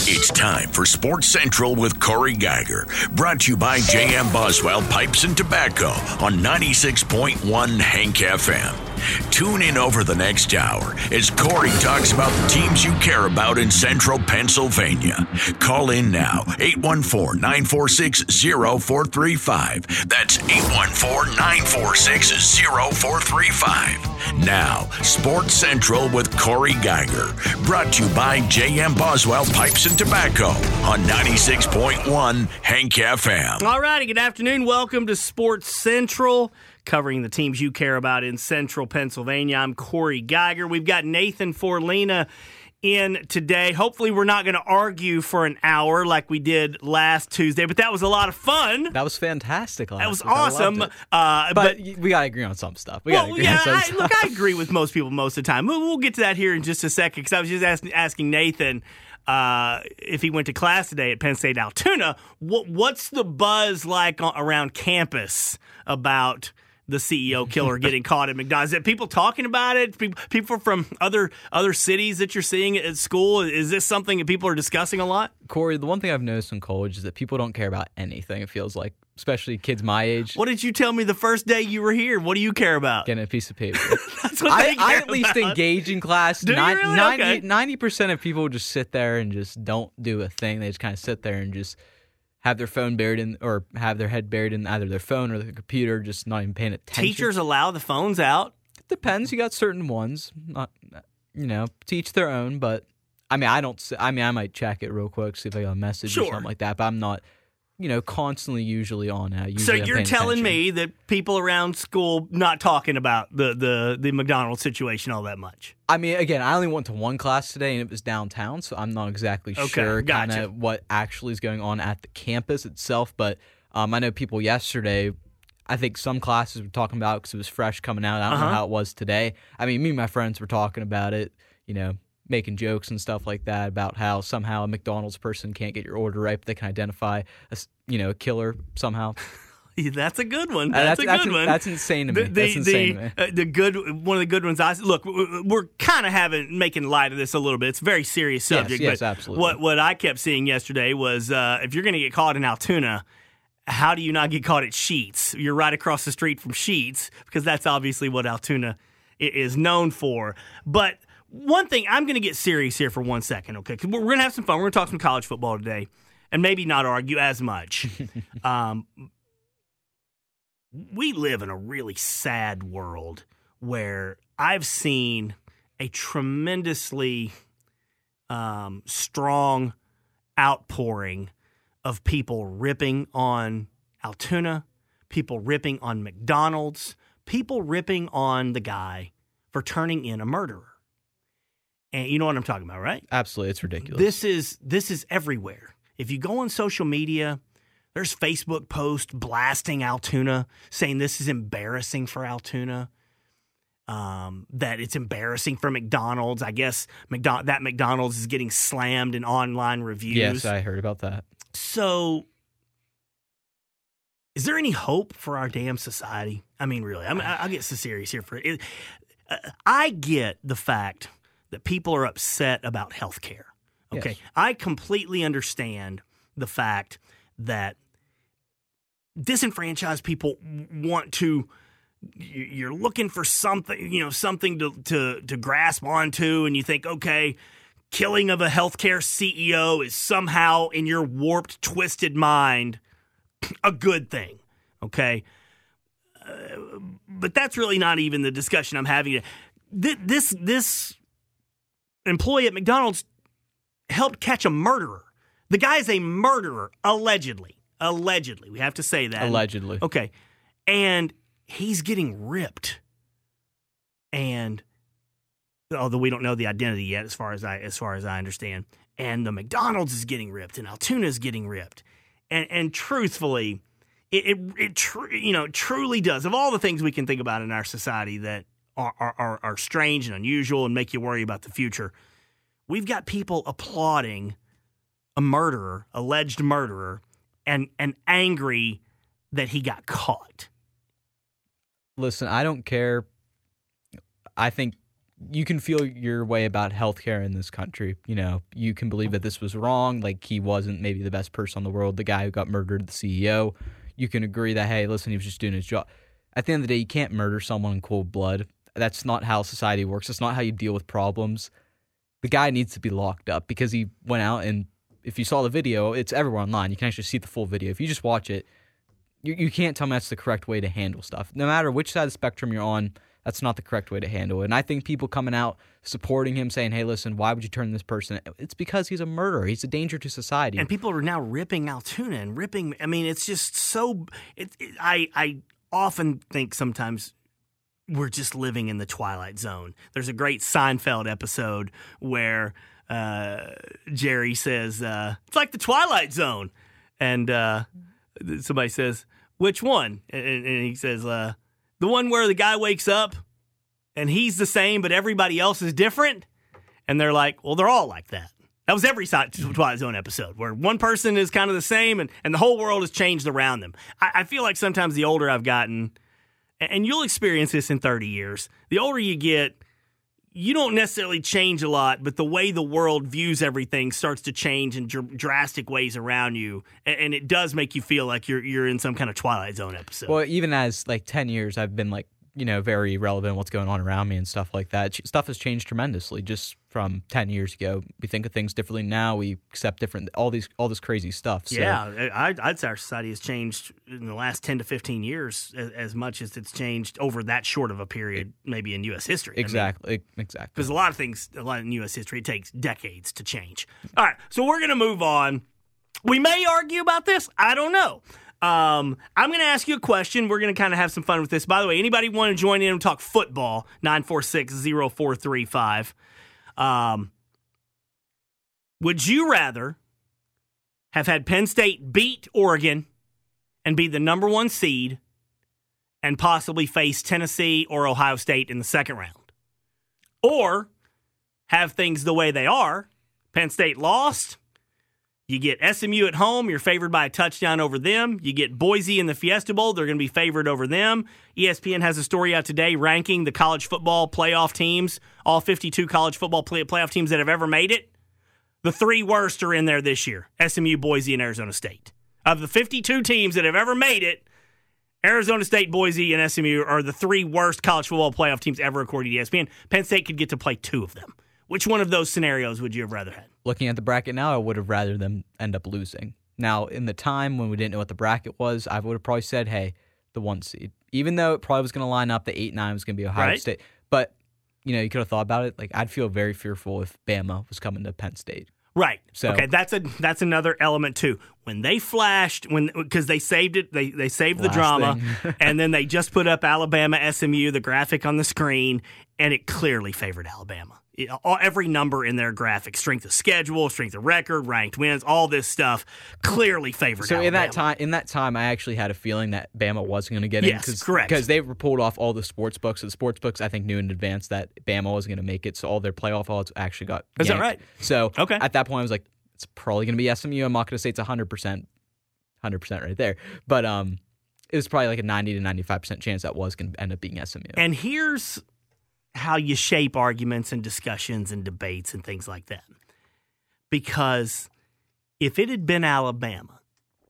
It's time for Sports Central with Corey Geiger, brought to you by J.M. Boswell Pipes and Tobacco on 96.1 Hank FM. Tune in over the next hour as Corey talks about the teams you care about in Central Pennsylvania. Call in now, 814-946-0435. That's 814-946-0435. Now, Sports Central with Corey Geiger, brought to you by J.M. Boswell Pipes and Tobacco on 96.1 Hank FM. All righty, good afternoon. Welcome to Sports Central, covering the teams you care about in Central Pennsylvania. I'm Corey Geiger. We've got Nathan Forlina in today. Hopefully we're not going to argue for an hour like we did last Tuesday, but that was a lot of fun. That was fantastic. That was awesome. But we got to agree on some stuff. I agree with most people most of the time. We'll get to that here in just a second, because I was just asking Nathan if he went to class today at Penn State Altoona. What's the buzz like around campus about the CEO killer getting caught at McDonald's? Is it people talking about it? People from other cities that you're seeing at school? Is this something that people are discussing a lot? Corey, the one thing I've noticed in college is that people don't care about anything, it feels like, especially kids my age. What did you tell me the first day you were here? What do you care about? Getting a piece of paper. That's what they care I at least about. engage in class. Do you really? 90% of people just sit there and just don't do a thing. They just kind of sit there and just have their phone buried in, or have their head buried in either their phone or the computer, just not even paying attention. Teachers allow the phones out? It depends. You got certain ones, not, to each their own. But I might check it real quick, see if I got a message or something like that. But I'm not, constantly usually on it. So you're telling me that people around school not talking about the McDonald's situation all that much? I mean, again, I only went to one class today, and it was downtown, so I'm not exactly sure kind of what actually is going on at the campus itself. But I know people yesterday, I think some classes were talking about it because it was fresh coming out. I don't know how it was today. I mean, me and my friends were talking about it, making jokes and stuff like that about how somehow a McDonald's person can't get your order right, but they can identify a killer somehow. That's a good one. That's a good one. That's insane to me. That's insane to me. One of the good ones. Look, we're kind of making light of this a little bit. It's a very serious subject. Yes, but absolutely. What I kept seeing yesterday was if you're going to get caught in Altoona, how do you not get caught at Sheetz? You're right across the street from Sheetz, because that's obviously what Altoona is known for. But one thing, I'm going to get serious here for 1 second, okay? Because we're going to have some fun. We're going to talk some college football today, and maybe not argue as much. We live in a really sad world where I've seen a tremendously strong outpouring of people ripping on Altoona, people ripping on McDonald's, people ripping on the guy for turning in a murderer. And you know what I'm talking about, right? Absolutely. It's ridiculous. This is everywhere. If you go on social media, there's Facebook posts blasting Altoona, saying this is embarrassing for Altoona, that it's embarrassing for McDonald's. I guess that McDonald's is getting slammed in online reviews. Yes, I heard about that. So is there any hope for our damn society? I mean, really, I'll get so serious here for it. I get the fact that people are upset about health care. Okay. Yes. I completely understand the fact that disenfranchised people want to, you're looking for something, something to grasp onto, and you think, okay, killing of a healthcare CEO is somehow in your warped, twisted mind a good thing. Okay. But that's really not even the discussion I'm having. This employee at McDonald's helped catch a murderer. The guy is a murderer, allegedly. Allegedly. We have to say that. Allegedly. Okay. And he's getting ripped. And although we don't know the identity yet, as far as I understand, and the McDonald's is getting ripped, and Altoona is getting ripped. And truthfully, it truly does. Of all the things we can think about in our society that are strange and unusual and make you worry about the future, we've got people applauding a murderer, alleged murderer, and angry that he got caught. Listen, I don't care. I think you can feel your way about healthcare in this country. You know, you can believe that this was wrong. Like, he wasn't maybe the best person in the world, the guy who got murdered, the CEO. You can agree that, hey, listen, he was just doing his job. At the end of the day, you can't murder someone in cold blood. That's not how society works. That's not how you deal with problems. The guy needs to be locked up because he went out, and if you saw the video, it's everywhere online. You can actually see the full video. If you just watch it, you can't tell me that's the correct way to handle stuff. No matter which side of the spectrum you're on, that's not the correct way to handle it. And I think people coming out supporting him, saying, hey, listen, why would you turn this person? It's because he's a murderer. He's a danger to society. And people are now ripping Altoona and ripping. I mean, it's just so. I often think sometimes we're just living in the Twilight Zone. There's a great Seinfeld episode where Jerry says, it's like the Twilight Zone. And somebody says, which one? And he says, the one where the guy wakes up and he's the same, but everybody else is different. And they're like, well, they're all like that. That was every Twilight Zone episode where one person is kind of the same and the whole world has changed around them. I feel like sometimes the older I've gotten, and you'll experience this in 30 years, the older you get, you don't necessarily change a lot, but the way the world views everything starts to change in drastic ways around you, and it does make you feel like you're in some kind of Twilight Zone episode. Well, even as 10 years, I've been very relevant in what's going on around me and stuff like that. Stuff has changed tremendously just from 10 years ago. We think of things differently now. We accept all this crazy stuff. So. Yeah, I'd say our society has changed in the last 10 to 15 years as much as it's changed over that short of a period, maybe in U.S. history. Exactly. Because a lot in U.S. history, it takes decades to change. All right, so we're going to move on. We may argue about this. I don't know. I'm going to ask you a question. We're going to kind of have some fun with this. By the way, anybody want to join in and talk football, 946-0435. Would you rather have had Penn State beat Oregon and be the number one seed and possibly face Tennessee or Ohio State in the second round? Or have things the way they are, Penn State lost, you get SMU at home, you're favored by a touchdown over them. You get Boise in the Fiesta Bowl, they're going to be favored over them. ESPN has a story out today ranking the college football playoff teams, all 52 college football playoff teams that have ever made it. The three worst are in there this year, SMU, Boise, and Arizona State. Of the 52 teams that have ever made it, Arizona State, Boise, and SMU are the three worst college football playoff teams ever according to ESPN. Penn State could get to play two of them. Which one of those scenarios would you have rather had? Looking at the bracket now, I would have rather them end up losing. Now, in the time when we didn't know what the bracket was, I would have probably said, hey, the 1 seed. Even though it probably was going to line up, the 8-9 was going to be Ohio State. But, you know, you could have thought about it. Like, I'd feel very fearful if Bama was coming to Penn State. Right. So, okay, that's another element too. When they flashed, because they saved it, they saved the drama, and then they just put up Alabama SMU, the graphic on the screen, and it clearly favored Alabama. Every number in their graphic, strength of schedule, strength of record, ranked wins, all this stuff clearly favored Alabama. So in that time, I actually had a feeling that Bama wasn't going to get in. Yes, correct. Because they pulled off all the sports books. So the sports books, I think, knew in advance that Bama wasn't going to make it. So all their playoff odds actually got yanked. Is that right? So at that point, I was like, it's probably going to be SMU. I'm not going to say it's 100% right there. But it was probably like a 90 to 95% chance that was going to end up being SMU. And here's how you shape arguments and discussions and debates and things like that. Because if it had been Alabama,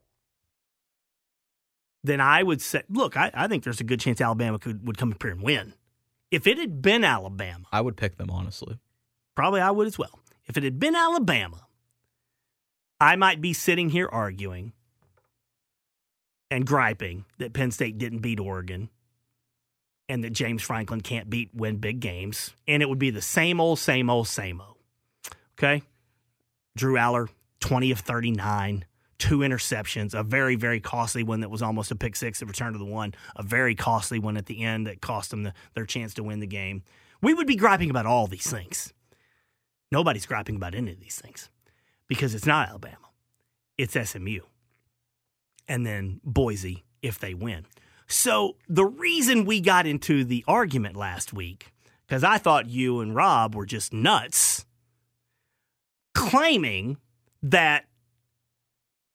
then I would say, look, I think there's a good chance Alabama would come up here and win. If it had been Alabama, I would pick them, honestly. Probably I would as well. If it had been Alabama, I might be sitting here arguing and griping that Penn State didn't beat Oregon and that James Franklin can't win big games, and it would be the same old. Okay? Drew Aller, 20 of 39, 2 interceptions, a very, very costly one that was almost a pick six that returned to the one, a very costly one at the end that cost them their chance to win the game. We would be griping about all these things. Nobody's griping about any of these things because it's not Alabama. It's SMU. And then Boise if they win. So the reason we got into the argument last week, because I thought you and Rob were just nuts, claiming that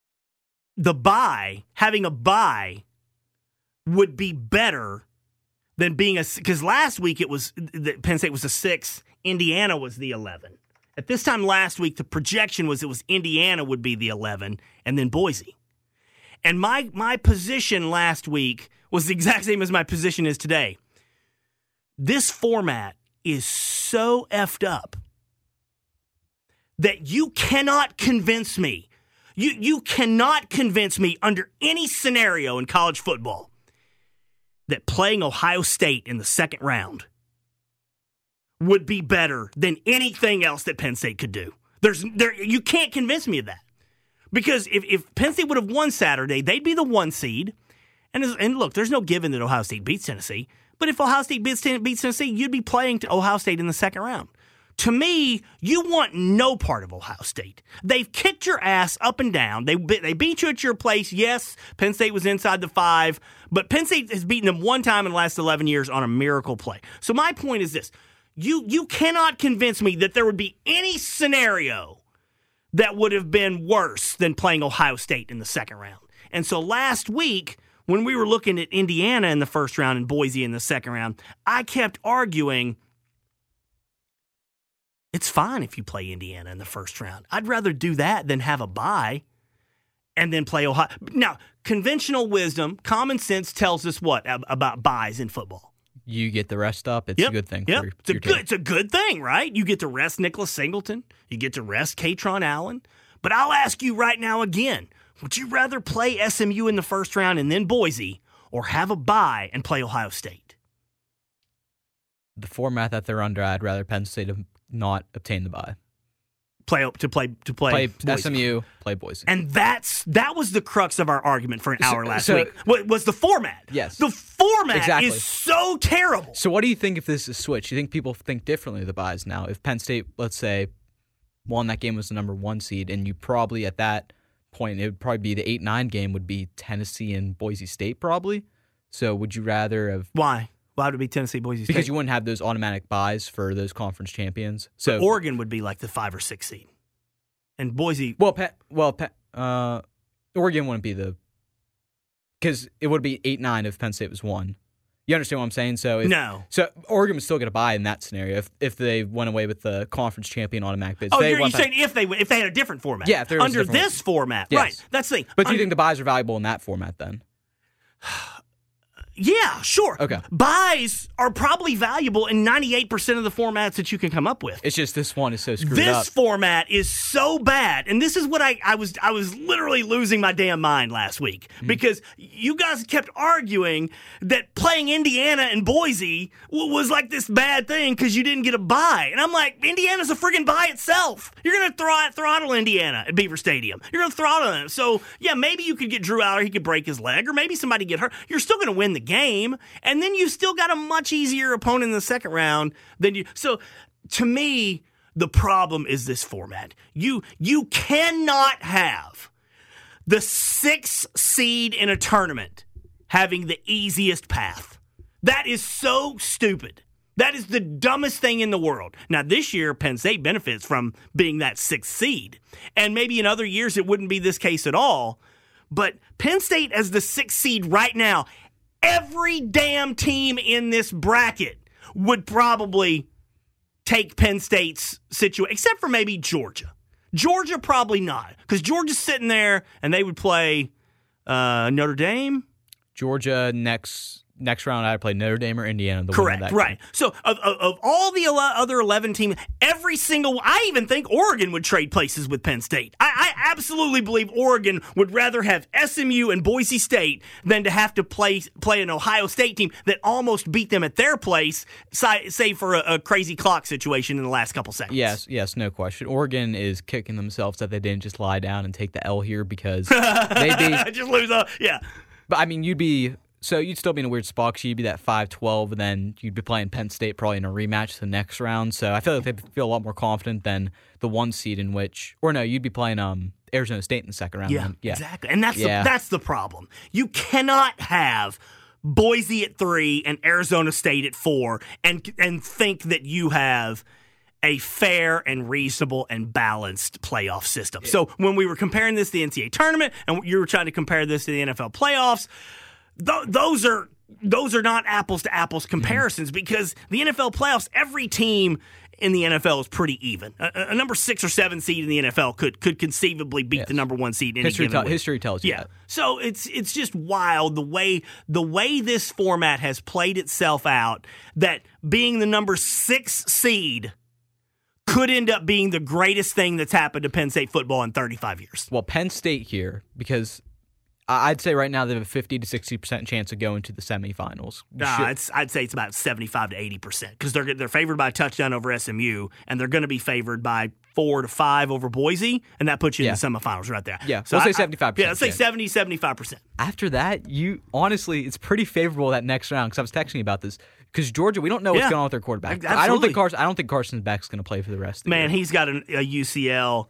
having a bye would be better than being because last week Penn State was a 6, Indiana was the 11. At this time last week, the projection was Indiana would be the 11, and then Boise. And my position last week was the exact same as my position is today. This format is so effed up that you cannot convince me. You cannot convince me under any scenario in college football that playing Ohio State in the second round would be better than anything else that Penn State could do. You can't convince me of that. Because if Penn State would have won Saturday, they'd be the 1 seed. And look, there's no given that Ohio State beats Tennessee. But if Ohio State beats Tennessee, you'd be playing to Ohio State in the second round. To me, you want no part of Ohio State. They've kicked your ass up and down. They beat you at your place. Yes, Penn State was inside the 5, but Penn State has beaten them one time in the last 11 years on a miracle play. So my point is this. You cannot convince me that there would be any scenario that would have been worse than playing Ohio State in the second round. And so last week, when we were looking at Indiana in the first round and Boise in the second round, I kept arguing, it's fine if you play Indiana in the first round. I'd rather do that than have a bye and then play Ohio. Now, conventional wisdom, common sense tells us what about byes in football? You get the rest up. It's a good thing. Yep. It's a good thing, right? You get to rest Nicholas Singleton. You get to rest Katron Allen. But I'll ask you right now again, would you rather play SMU in the first round and then Boise or have a bye and play Ohio State? The format that they're under, I'd rather Penn State not obtain the bye. Play Boise. SMU, play Boise. And that was the crux of our argument for an hour last week. Was the format. Yes. The format is so terrible. So what do you think if this is switched? Do you think people think differently of the byes now? If Penn State, let's say, won that game was the number 1 seed, and you probably at that point, it would probably be the 8-9 game would be Tennessee and Boise State probably. So would you rather have... Why? Why would it be Tennessee, Boise State? Because you wouldn't have those automatic byes for those conference champions. So but Oregon would be like the 5 or 6 seed, and Boise. Oregon wouldn't be because it would be 8-9 if Penn State was 1. You understand what I'm saying? So Oregon would still get a bye in that scenario if they went away with the conference champion automatic bids. Oh, you're saying if they had a different format? Yeah, if there was under this format, yes. Right? That's the thing. But do you think the byes are valuable in that format then? Yeah, sure. Okay. Byes are probably valuable in 98% of the formats that you can come up with. It's just this one is so screwed up. This format is so bad, and this is what I was literally losing my damn mind last week because you guys kept arguing that playing Indiana and Boise was like this bad thing because you didn't get a bye, and I'm like, Indiana's a friggin' bye itself. You're gonna throttle Indiana at Beaver Stadium. You're gonna throttle them. So yeah, maybe you could get Drew out, or he could break his leg, or maybe somebody get hurt. You're still gonna win the game, and then you've still got a much easier opponent in the second round than you. So, to me, the problem is this format. You cannot have the 6th seed in a tournament having the easiest path. That is so stupid. That is the dumbest thing in the world. Now, this year, Penn State benefits from being that 6th seed, and maybe in other years it wouldn't be this case at all. But Penn State as the 6th seed right now, every damn team in this bracket would probably take Penn State's situation, except for maybe Georgia. Georgia probably not, because Georgia's sitting there and they would play Notre Dame. Georgia next round, I'd play Notre Dame or Indiana. Correct, right. So of all the other 11 teams, every single, I even think Oregon would trade places with Penn State. I absolutely believe Oregon would rather have SMU and Boise State than to have to play an Ohio State team that almost beat them at their place, save for a crazy clock situation in the last couple seconds. Yes, no question. Oregon is kicking themselves that they didn't just lie down and take the L here because they'd be... just lose yeah. But, I mean, you'd still be in a weird spot because you'd be that 5-12, and then you'd be playing Penn State probably in a rematch the next round. So I feel like they'd feel a lot more confident than the 1 seed in which... Or no, you'd be playing Arizona State in the second round. Yeah, exactly. And that's the problem. You cannot have Boise at 3 and Arizona State at 4 and think that you have a fair and reasonable and balanced playoff system. Yeah. So when we were comparing this to the NCAA tournament and you were trying to compare this to the NFL playoffs... Those are those are not apples to apples comparisons because the NFL playoffs, every team in the NFL is pretty even. A number 6 or 7 seed in the NFL could conceivably beat the number 1 seed in any given week. History tells you that. So it's just wild the way this format has played itself out, that being the number 6 seed could end up being the greatest thing that's happened to Penn State football in 35 years. Well, Penn State here, because I'd say right now they have a 50 to 60% chance of going to the semifinals. I'd say it's about 75 to 80% because they're favored by a touchdown over SMU, and they're going to be favored by 4 to 5 over Boise, and that puts you in the semifinals right there. Yeah, so let's say 75%. Yeah, let's say 70, 75%. After that, honestly, it's pretty favorable that next round because I was texting you about this. Because Georgia, we don't know what's going on with their quarterback. Absolutely. I don't think Carson Beck's going to play for the rest of the year. Man, he's got a UCL.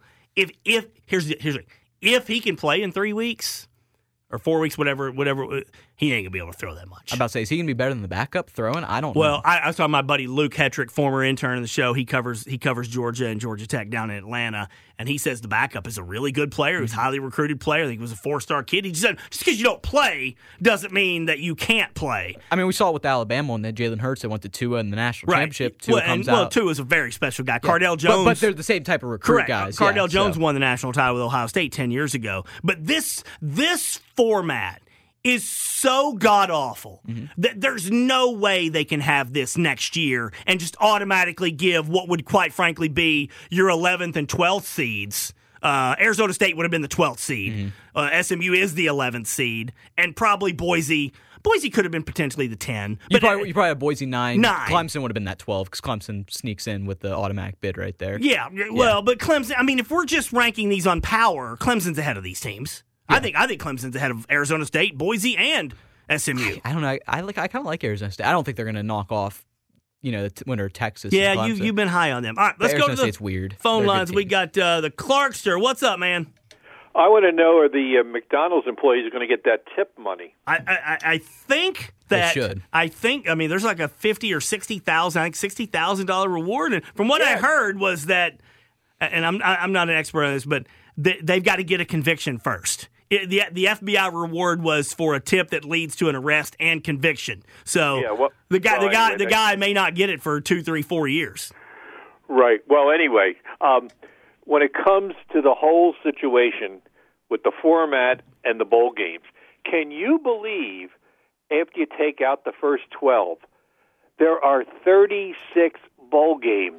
If he can play in 3 weeks or 4 weeks, whatever, he ain't gonna be able to throw that much. I'm about to say, is he gonna be better than the backup throwing? I don't know. Well, I saw my buddy Luke Hetrick, former intern of the show. He covers Georgia and Georgia Tech down in Atlanta, and he says the backup is a really good player. He's a highly recruited player. I think he was a 4-star kid. He said just because you don't play doesn't mean that you can't play. I mean, we saw it with Alabama and then Jalen Hurts that went to Tua in the national championship. Tua comes out. Tua is a very special guy. Yeah. Cardell Jones, but they're the same type of recruit guys. Cardell Jones won the national title with Ohio State 10 years ago. But this format is so god-awful that there's no way they can have this next year and just automatically give what would quite frankly be your 11th and 12th seeds. Arizona State would have been the 12th seed. SMU is the 11th seed. And probably Boise could have been potentially the 10. You probably have Boise 9. Clemson would have been that 12 because Clemson sneaks in with the automatic bid right there. Yeah, well, but Clemson, I mean, if we're just ranking these on power, Clemson's ahead of these teams. Yeah. I think Clemson's ahead of Arizona State, Boise, and SMU. I don't know. I kind of like Arizona State. I don't think they're going to knock off, the winner of Texas. Yeah, you've been high on them. All right, let's go to the weird. Phone lines. We got the Clarkster. What's up, man? I want to know, are the McDonald's employees going to get that tip money? I think that they should. I mean, there's like a $50,000 or $60,000 reward, and from what I heard was that, and I'm not an expert on this, but they've got to get a conviction first. The FBI reward was for a tip that leads to an arrest and conviction. So the guy may not get it for 2, 3, 4 years. Right. Well, anyway, when it comes to the whole situation with the format and the bowl games, can you believe after you take out the first 12, there are 36 bowl games,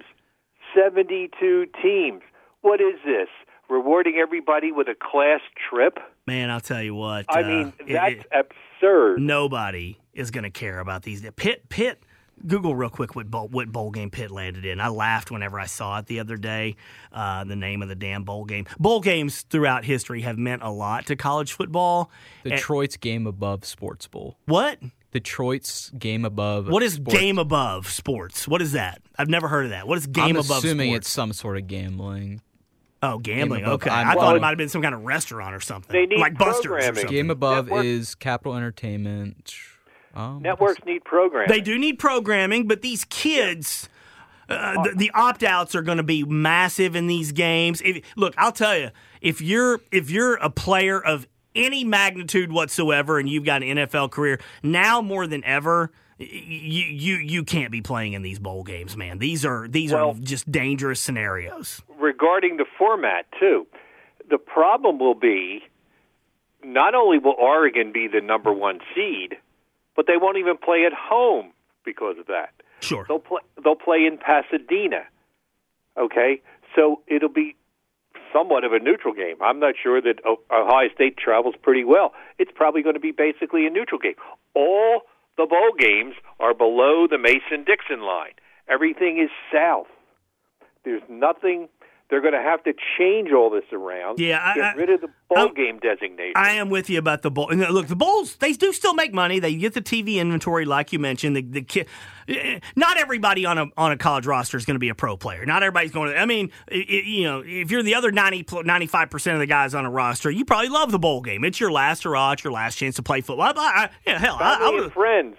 72 teams? What is this? Rewarding everybody with a class trip? Man, I'll tell you what. I mean, that's absurd. Nobody is going to care about these. Pitt, Google real quick what bowl game Pitt landed in. I laughed whenever I saw it the other day, the name of the damn bowl game. Bowl games throughout history have meant a lot to college football. Detroit's game above sports bowl. What? Detroit's game above. What is sports? Game above sports? What is that? I've never heard of that. What is game above sports? I'm assuming it's some sort of gambling. Oh, gambling. Okay. I thought it might have been some kind of restaurant or something. They need like Buster's or something. Game above is Capital Entertainment. Networks need programming. They do need programming, but these kids, the opt-outs are going to be massive in these games. Look, I'll tell you, if you're a player of any magnitude whatsoever and you've got an NFL career, now more than ever, you can't be playing in these bowl games, man. These are just dangerous scenarios. Regarding the format, too, the problem will be not only will Oregon be the number 1 seed, but they won't even play at home because of that. Sure. They'll play in Pasadena. Okay? So it'll be somewhat of a neutral game. I'm not sure that Ohio State travels pretty well. It's probably going to be basically a neutral game. All the bowl games are below the Mason-Dixon line. Everything is south. There's nothing. They're going to have to change all this around. Yeah, get rid of the bowl game designation. I am with you about the bowl. Look, the bowls, they do still make money. They get the TV inventory, like you mentioned. The kid, not everybody on a college roster is going to be a pro player. Not everybody's going to. I mean, if you're the other 95% of the guys on a roster, you probably love the bowl game. It's your last hurrah. It's your last chance to play football. I would friends.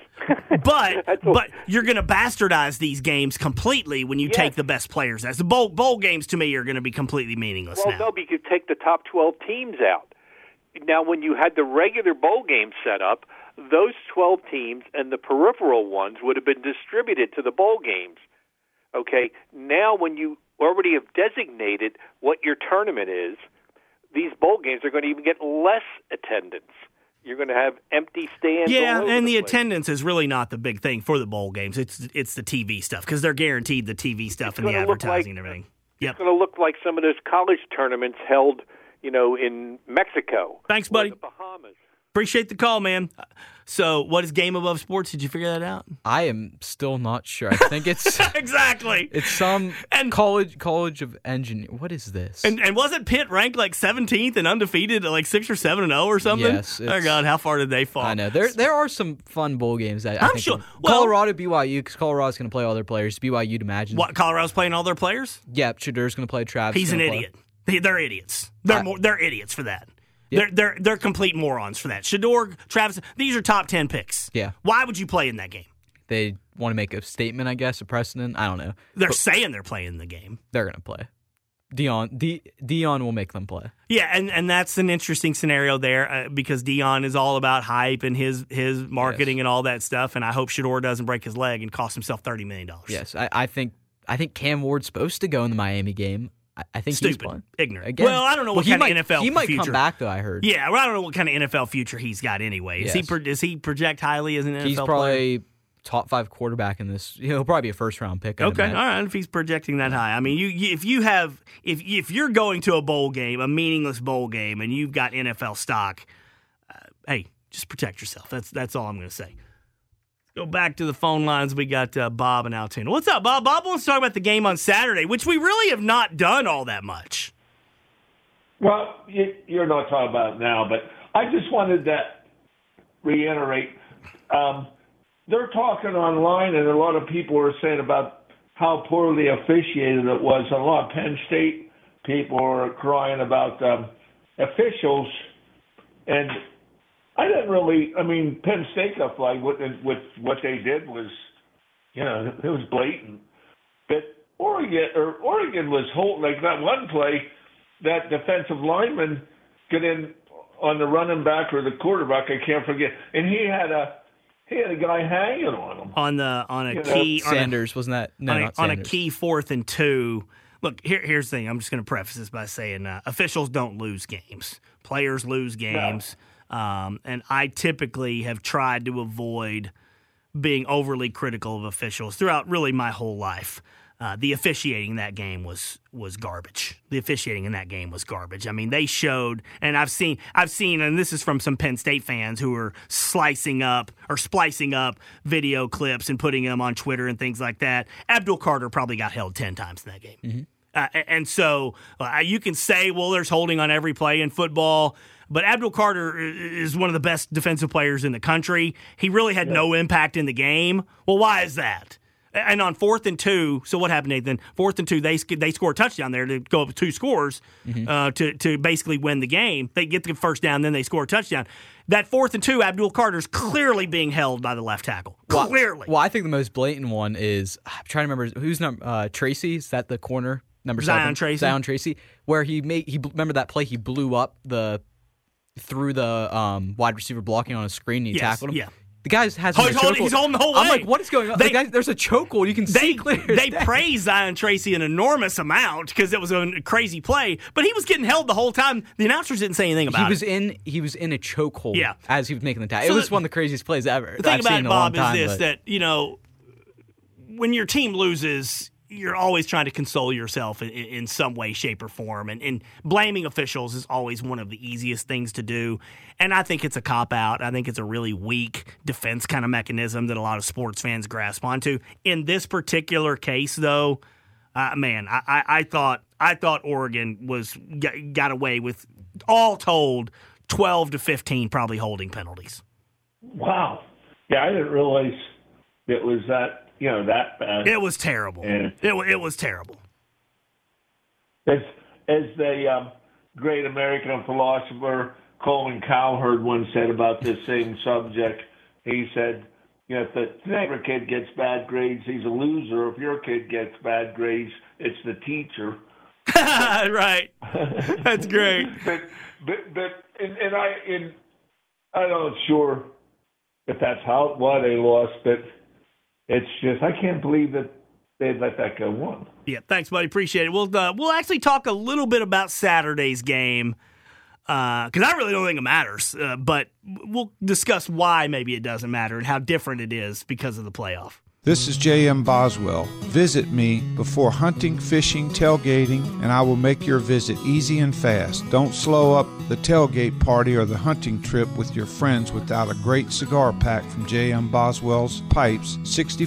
But you're going to bastardize these games completely when you take the best players. As the bowl games to me are going to be completely meaningless now. Well, no, because you take the top 12 teams out. Now, when you had the regular bowl game set up, those 12 teams and the peripheral ones would have been distributed to the bowl games. Okay, now when you already have designated what your tournament is, these bowl games are going to even get less attendance. You're going to have empty stands. Yeah, and the place. Attendance is really not the big thing for the bowl games. It's the TV stuff because they're guaranteed the TV stuff and the advertising and everything. Yep. It's going to look like some of those college tournaments held, in Mexico. Thanks, buddy. Or the Bahamas. Appreciate the call, man. So, what is Game Above Sports? Did you figure that out? I am still not sure. I think it's exactly. It's some college of engineering. What is this? And wasn't Pitt ranked like 17th and undefeated at like 6 or 7-0 or something? Yes. Oh God, how far did they fall? I know there are some fun bowl games. I think sure. Colorado, BYU, because Colorado's going to play all their players. BYU'd imagine. What, Colorado's playing all their players? Yeah, Shadur's going to play. Travis. He's an idiot. They're idiots. They're idiots for that. Yep. They're complete morons for that. Shador, Travis, these are top 10 picks. Yeah. Why would you play in that game? They want to make a statement, I guess, a precedent. I don't know. They're saying they're playing the game. They're going to play. Dion will make them play. Yeah, and that's an interesting scenario there because Dion is all about hype and his marketing and all that stuff. And I hope Shador doesn't break his leg and cost himself $30 million. Yes, I think Cam Ward's supposed to go in the Miami game. I think Stupid, he's playing. Ignorant. Again, well, I don't know what kind of NFL he might future. come back though. I heard. Yeah, well, I don't know what kind of NFL future he's got anyway. Yes. Does he project highly as an NFL player? He's probably top 5 quarterback in this. He'll probably be a first round pick. Okay, all right. If he's projecting that high, I mean, if you're going to a bowl game, a meaningless bowl game, and you've got NFL stock, hey, just protect yourself. That's all I'm going to say. Go back to the phone lines. We got Bob and Altoona. What's up, Bob? Bob wants to talk about the game on Saturday, which we really have not done all that much. Well, you're not talking about it now, but I just wanted to reiterate. They're talking online, and a lot of people are saying about how poorly officiated it was. A lot of Penn State people are crying about officials, and I didn't really. I mean, Penn State got flagged. What they did was, it was blatant. But Oregon was holding, like that one play, that defensive lineman got in on the running back or the quarterback. I can't forget, and he had a guy hanging on him on a key. Sanders wasn't that? No, not on Sanders. a key 4th and 2. Look, here's the thing. I'm just going to preface this by saying officials don't lose games. Players lose games. No. And I typically have tried to avoid being overly critical of officials throughout really my whole life. The officiating in that game was garbage. The officiating in that game was garbage. I mean, they showed, and I've seen, and this is from some Penn State fans who are splicing up video clips and putting them on Twitter and things like that. Abdul Carter probably got held 10 times in that game. Mm-hmm. And so you can say, well, there's holding on every play in football. But Abdul Carter is one of the best defensive players in the country. He really had no impact in the game. Well, why is that? And on 4th and 2, so what happened, Nathan? 4th and 2, they score a touchdown there to go up with 2 scores to basically win the game. They get the first down, then they score a touchdown. That 4th and 2, Abdul Carter's clearly being held by the left tackle. Clearly. Well, I think the most blatant one is, I'm trying to remember, who's number, Tracy? Is that the corner? Number 7? Zion Tracy. Where remember that play, he blew up through the wide receiver blocking on a screen and he tackled him? Yeah. The guy has he's holding the whole way. I'm like, what is going on? There's a chokehold. You can see clearly. They praised Zion Tracy an enormous amount because it was a crazy play, but he was getting held the whole time. The announcers didn't say anything about it. He was in a chokehold as he was making the tackle. It was one of the craziest plays ever. The thing about it, Bob, is this, that, when your team loses, you're always trying to console yourself in some way, shape, or form. And blaming officials is always one of the easiest things to do. And I think it's a cop-out. I think it's a really weak defense kind of mechanism that a lot of sports fans grasp onto. In this particular case, though, I thought Oregon got away with, all told, 12 to 15 probably holding penalties. Wow. Yeah, I didn't realize it was that bad. It was terrible. It was terrible. As the great American philosopher Coleman Cowherd once said about this same subject, he said, if the neighbor kid gets bad grades, he's a loser. If your kid gets bad grades, it's the teacher. Right. That's great. I'm not sure if that's why they lost, but it's just I can't believe that they let that go on. Yeah, thanks, buddy. Appreciate it. We'll actually talk a little bit about Saturday's game because I really don't think it matters, but we'll discuss why maybe it doesn't matter and how different it is because of the playoff. This is J.M. Boswell. Visit me before hunting, fishing, tailgating, and I will make your visit easy and fast. Don't slow up the tailgate party or the hunting trip with your friends without a great cigar pack from J.M. Boswell's Pipes,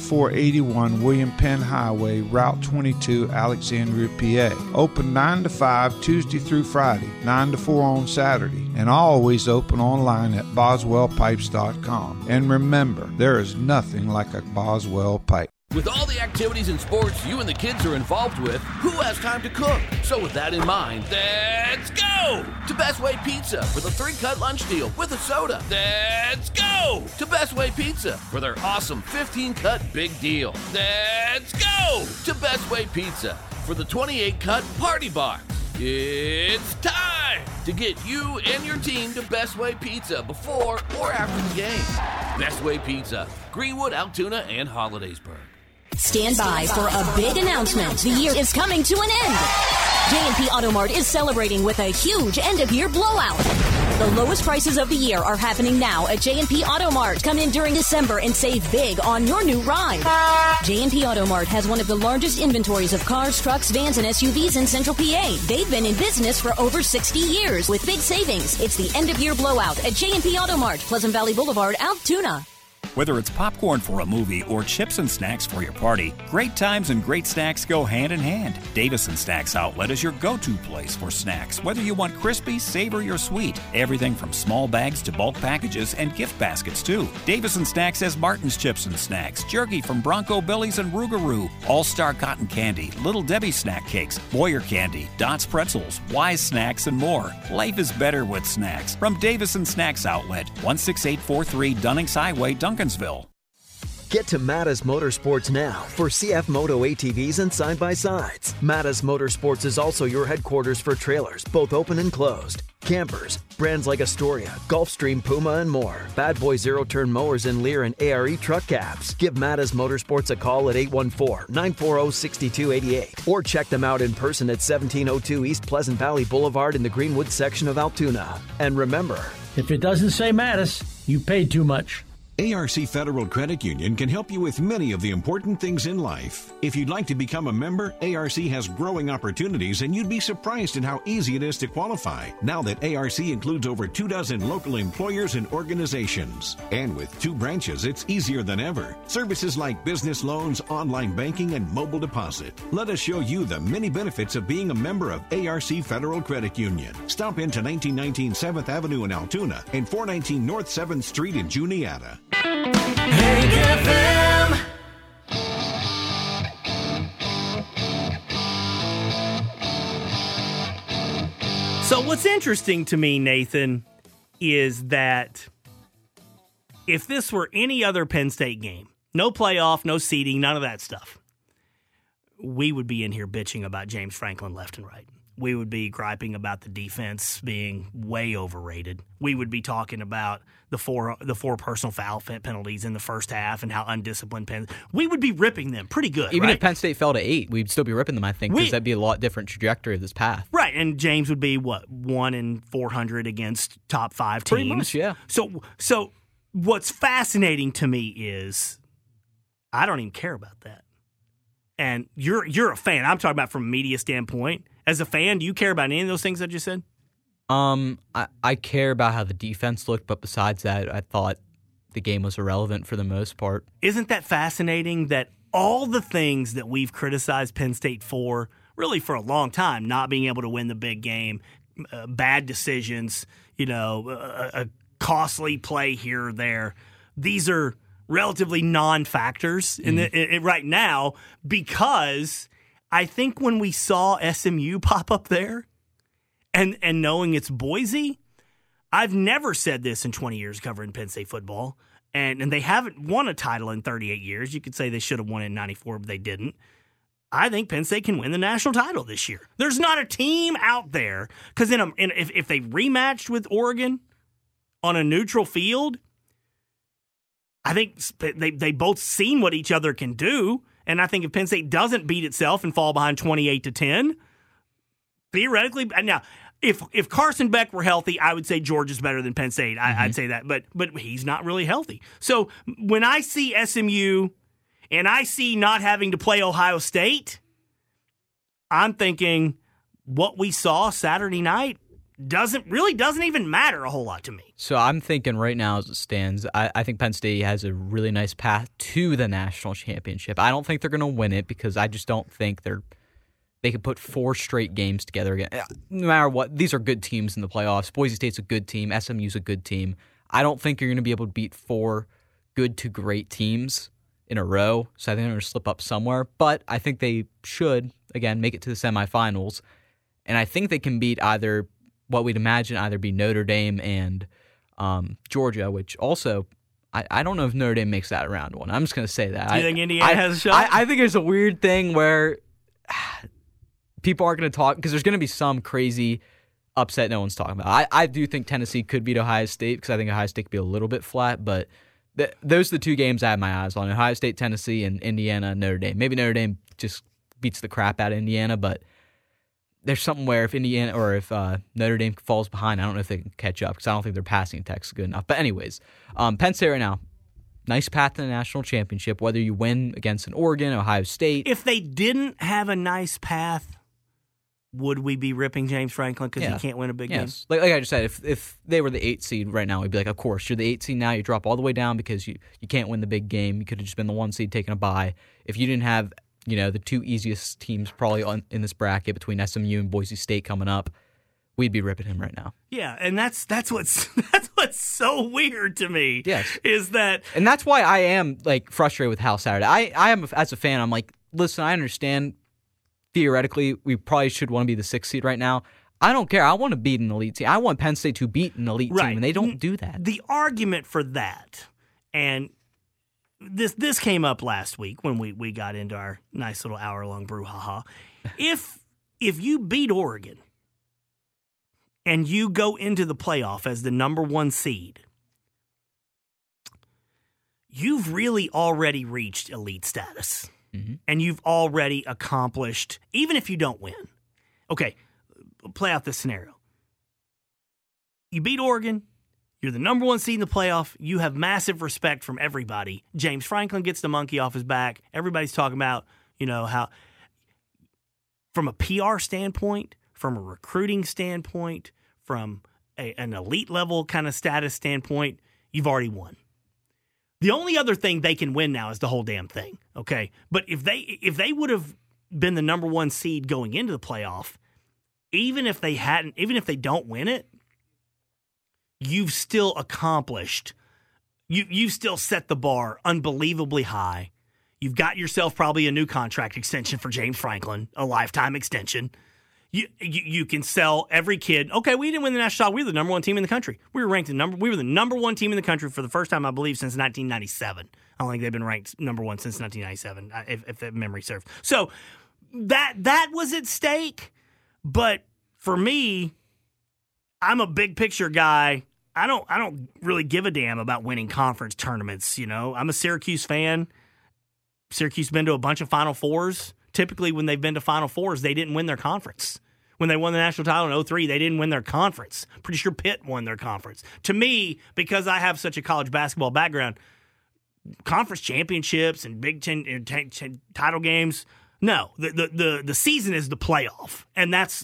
6481 William Penn Highway, Route 22, Alexandria, PA. Open 9 to 5 Tuesday through Friday, 9 to 4 on Saturday, and always open online at boswellpipes.com. And remember, there is nothing like a Boswell pipe. With all the activities and sports you and the kids are involved with, who has time to cook? So with that in mind, let's go to Best Way Pizza for the 3-cut lunch deal with a soda. Let's go to Best Way Pizza for their awesome 15-cut big deal. Let's go to Best Way Pizza for the 28-cut party box. It's time to get you and your team to Best Way Pizza before or after the game. Best Way Pizza, Greenwood, Altoona, and Hollidaysburg. Stand by for a big announcement. The year is coming to an end. J&P Auto Mart is celebrating with a huge end-of-year blowout. The lowest prices of the year are happening now at J&P Auto Mart. Come in during December and save big on your new ride. J&P Auto Mart has one of the largest inventories of cars, trucks, vans, and SUVs in Central PA. They've been in business for over 60 years with big savings. It's the end-of-year blowout at J&P Auto Mart, Pleasant Valley Boulevard, Altoona. Whether it's popcorn for a movie or chips and snacks for your party, great times and great snacks go hand in hand. Davison Snacks Outlet is your go-to place for snacks, whether you want crispy, savory, or sweet. Everything from small bags to bulk packages and gift baskets, too. Davison Snacks has Martin's Chips and Snacks, jerky from Bronco Billy's and Rougarou, All-Star Cotton Candy, Little Debbie Snack Cakes, Boyer Candy, Dots Pretzels, Wise Snacks, and more. Life is better with snacks. From Davison Snacks Outlet, 16843 Dunnings Highway, Duncansville. Get to Mattis Motorsports now for CF Moto ATVs and side-by-sides. Mattis Motorsports is also your headquarters for trailers, both open and closed, campers, brands like Astoria, Gulfstream, Puma, and more. Bad Boy zero-turn mowers in Lear and ARE truck cabs. Give Mattis Motorsports a call at 814-940-6288 or check them out in person at 1702 East Pleasant Valley Boulevard in the Greenwood section of Altoona. And remember, if it doesn't say Mattis, you paid too much. ARC Federal Credit Union can help you with many of the important things in life. If you'd like to become a member, ARC has growing opportunities, and you'd be surprised at how easy it is to qualify now that ARC includes over 24 local employers and organizations. And with 2 branches, it's easier than ever. Services like business loans, online banking, and mobile deposit. Let us show you the many benefits of being a member of ARC Federal Credit Union. Stop into 1919 7th Avenue in Altoona and 419 North 7th Street in Juniata. Hank FM. So what's interesting to me, Nathan, is that if this were any other Penn State game, no playoff, no seeding, none of that stuff, we would be in here bitching about James Franklin left and right. We would be griping about the defense being way overrated. We would be talking about the four personal foul penalties in the first half and how undisciplined Penn. We would be ripping them pretty good. Even right? if Penn State fell to 8, we'd still be ripping them. I think because that'd be a lot different trajectory of this path. Right, and James would be 1 in 400 against top 5 teams. Pretty much, yeah. So what's fascinating to me is I don't even care about that. And you're a fan. I'm talking about from a media standpoint. As a fan, do you care about any of those things I just said? I care about how the defense looked, but besides that, I thought the game was irrelevant for the most part. Isn't that fascinating that all the things that we've criticized Penn State for, really for a long time, not being able to win the big game, bad decisions, a costly play here or there, these are relatively non-factors in right now, because I think when we saw SMU pop up there and knowing it's Boise, I've never said this in 20 years covering Penn State football, and they haven't won a title in 38 years. You could say they should have won in 94, but they didn't. I think Penn State can win the national title this year. There's not a team out there, because if they rematched with Oregon on a neutral field, I think they both seen what each other can do, and I think if Penn State doesn't beat itself and fall behind 28-10, theoretically, now if Carson Beck were healthy, I would say Georgia's better than Penn State. I'd say that, but he's not really healthy. So when I see SMU and I see not having to play Ohio State, I'm thinking what we saw Saturday night doesn't even matter a whole lot to me. So I'm thinking right now as it stands, I think Penn State has a really nice path to the national championship. I don't think they're going to win it because I just don't think they could put 4 straight games together again. No matter what, these are good teams in the playoffs. Boise State's a good team. SMU's a good team. I don't think you're going to be able to beat 4 good to great teams in a row, so I think they're going to slip up somewhere. But I think they should, again, make it to the semifinals. And I think they can beat either what we'd imagine either be Notre Dame and Georgia, which also I don't know if Notre Dame makes that round one. I'm just going to say that. Do you think Indiana has a shot? I think there's a weird thing where people aren't going to talk because there's going to be some crazy upset no one's talking about. I do think Tennessee could beat Ohio State because I think Ohio State could be a little bit flat, but those are the 2 games I have my eyes on: Ohio State, Tennessee, and Indiana, Notre Dame. Maybe Notre Dame just beats the crap out of Indiana, but there's something where if Indiana or if Notre Dame falls behind, I don't know if they can catch up because I don't think their passing attack is good enough. But anyways, Penn State right now, nice path to the national championship, whether you win against an Oregon, Ohio State. If they didn't have a nice path, would we be ripping James Franklin because he can't win a big game? Like I just said, if they were the 8th seed right now, we'd be like, of course, you're the 8th seed now. You drop all the way down because you can't win the big game. You could have just been the 1 seed taking a bye. If you didn't have the 2 easiest teams probably in this bracket between SMU and Boise State coming up, we'd be ripping him right now. Yeah, and that's what's so weird to me. Yes, is that, and that's why I am like frustrated with Hal Saturday. I am as a fan. I'm like, listen, I understand. Theoretically, we probably should want to be the 6th seed right now. I don't care. I want to beat an elite team. I want Penn State to beat an elite team, and they don't do that. The argument for that, and this came up last week when we got into our nice little hour-long brouhaha. If you beat Oregon and you go into the playoff as the number 1 seed, you've really already reached elite status. Mm-hmm. And you've already accomplished, even if you don't win. Okay, play out this scenario. You beat Oregon. You're the number 1 seed in the playoff. You have massive respect from everybody. James Franklin gets the monkey off his back. Everybody's talking about, how from a PR standpoint, from a recruiting standpoint, from an elite level kind of status standpoint, you've already won. The only other thing they can win now is the whole damn thing, okay? But if they would have been the number 1 seed going into the playoff, even if they don't win it, you've still accomplished. You've still set the bar unbelievably high. You've got yourself probably a new contract extension for James Franklin, a lifetime extension. You can sell every kid. Okay, we didn't win the national title. We were the number 1 team in the country. We were the number 1 team in the country for the first time, I believe, since 1997. I don't think they've been ranked number 1 since 1997, if that memory serves. So that was at stake. But for me, I'm a big picture guy. I don't really give a damn about winning conference tournaments. I'm a Syracuse fan. Syracuse been to a bunch of Final Fours. Typically, when they've been to Final Fours, they didn't win their conference. When they won the national title in 2003, they didn't win their conference. Pretty sure Pitt won their conference. To me, because I have such a college basketball background, conference championships and Big Ten title games, no. The season is the playoff, and that's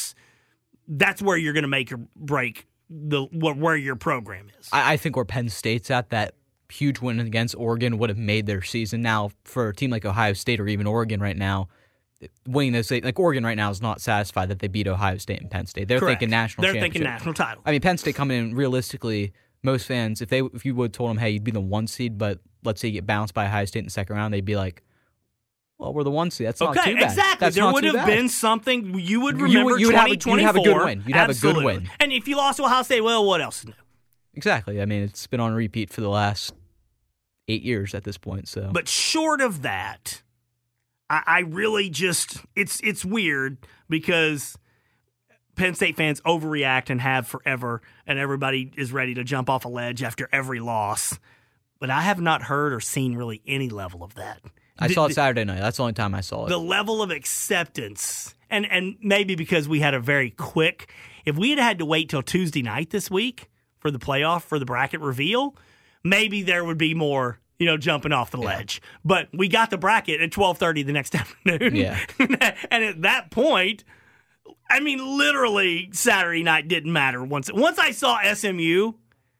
where you're going to make or break where your program is. I think where Penn State's at, that huge win against Oregon would have made their season. Now, for a team like Ohio State or even Oregon right now, winning this, like Oregon right now is not satisfied that they beat Ohio State and Penn State. They're Correct. thinking national championship. They're thinking national title. I mean, Penn State coming in, realistically, most fans, if you would have told them, hey, you'd be the 1 seed, but let's say you get bounced by Ohio State in the second round, they'd be like, well, we're the 1 seed. That's not too bad. Okay, exactly. That's there would have been something you would remember. You would have a good win. You'd have Absolutely. a good win. And if you lost to Ohio State, well, what else is new? Exactly. I mean, it's been on repeat for the last 8 years at this point. So, but short of that, I really just it's weird because Penn State fans overreact and have forever, and everybody is ready to jump off a ledge after every loss. but I have not heard or seen really any level of that. I saw it Saturday night. That's the only time I saw it. The level of acceptance, and maybe because we had a very quick, if we had to wait till Tuesday night this week for the playoff, for the bracket reveal, maybe there would be more, jumping off the ledge. But we got the bracket at 12:30 the next afternoon. Yeah. And at that point, I mean, literally Saturday night didn't matter. Once I saw SMU,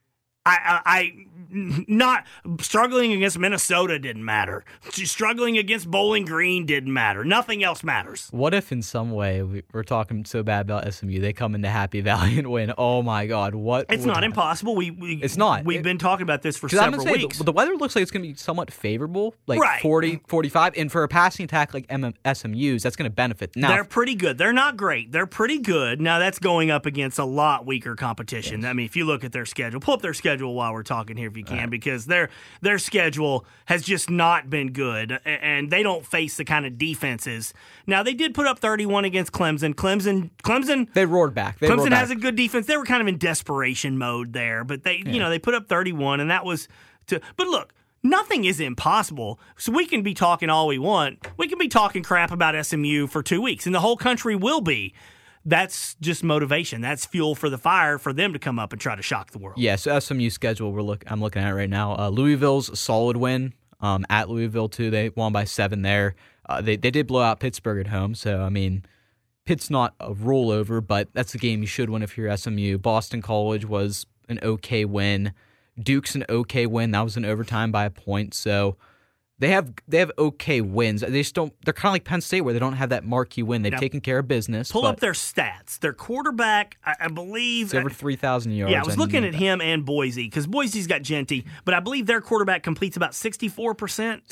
I not struggling against Minnesota didn't matter. Struggling against Bowling Green didn't matter. Nothing else matters. What if in some way we're talking so bad about SMU, they come into Happy Valley and win? Oh my God! It's not impossible. It's not. We've been talking about this for several weeks. The weather looks like it's going to be somewhat favorable, like right. 40, 45, and for a passing attack like SMU's, that's going to benefit. Now, they're pretty good. They're not great. They're pretty good. Now that's going up against a lot weaker competition. Yes. I mean, if you look at their schedule, pull up their schedule while we're talking here if you can, because their schedule has just not been good, and they don't face the kind of defenses. Now, they did put up 31 against Clemson. Clemson they roared back. Clemson has a good defense. They were kind of in desperation mode there, but they put up 31, and that was but look, nothing is impossible. So we can be talking all we want. We can be talking crap about SMU for 2 weeks, and the whole country will be. That's just motivation. That's fuel for the fire for them to come up and try to shock the world. Yeah, so SMU schedule I'm looking at it right now. Louisville's a solid win at Louisville, too. They won by 7 there. They did blow out Pittsburgh at home, so, I mean, Pitt's not a rollover, but that's a game you should win if you're SMU. Boston College was an okay win. Duke's an okay win. That was an overtime by a point, so... They have okay wins. They just don't. They're kind of like Penn State, where they don't have that marquee win. They've taken care of business. Pull up their stats. Their quarterback, I believe, it's over 3,000 yards. Yeah, I was looking at him and Boise because Boise's got Genty, but I believe their quarterback completes about 64%.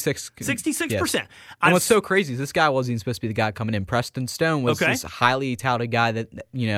66%. Yes. And what's so crazy is this guy wasn't even supposed to be the guy coming in. Preston Stone was this highly touted guy that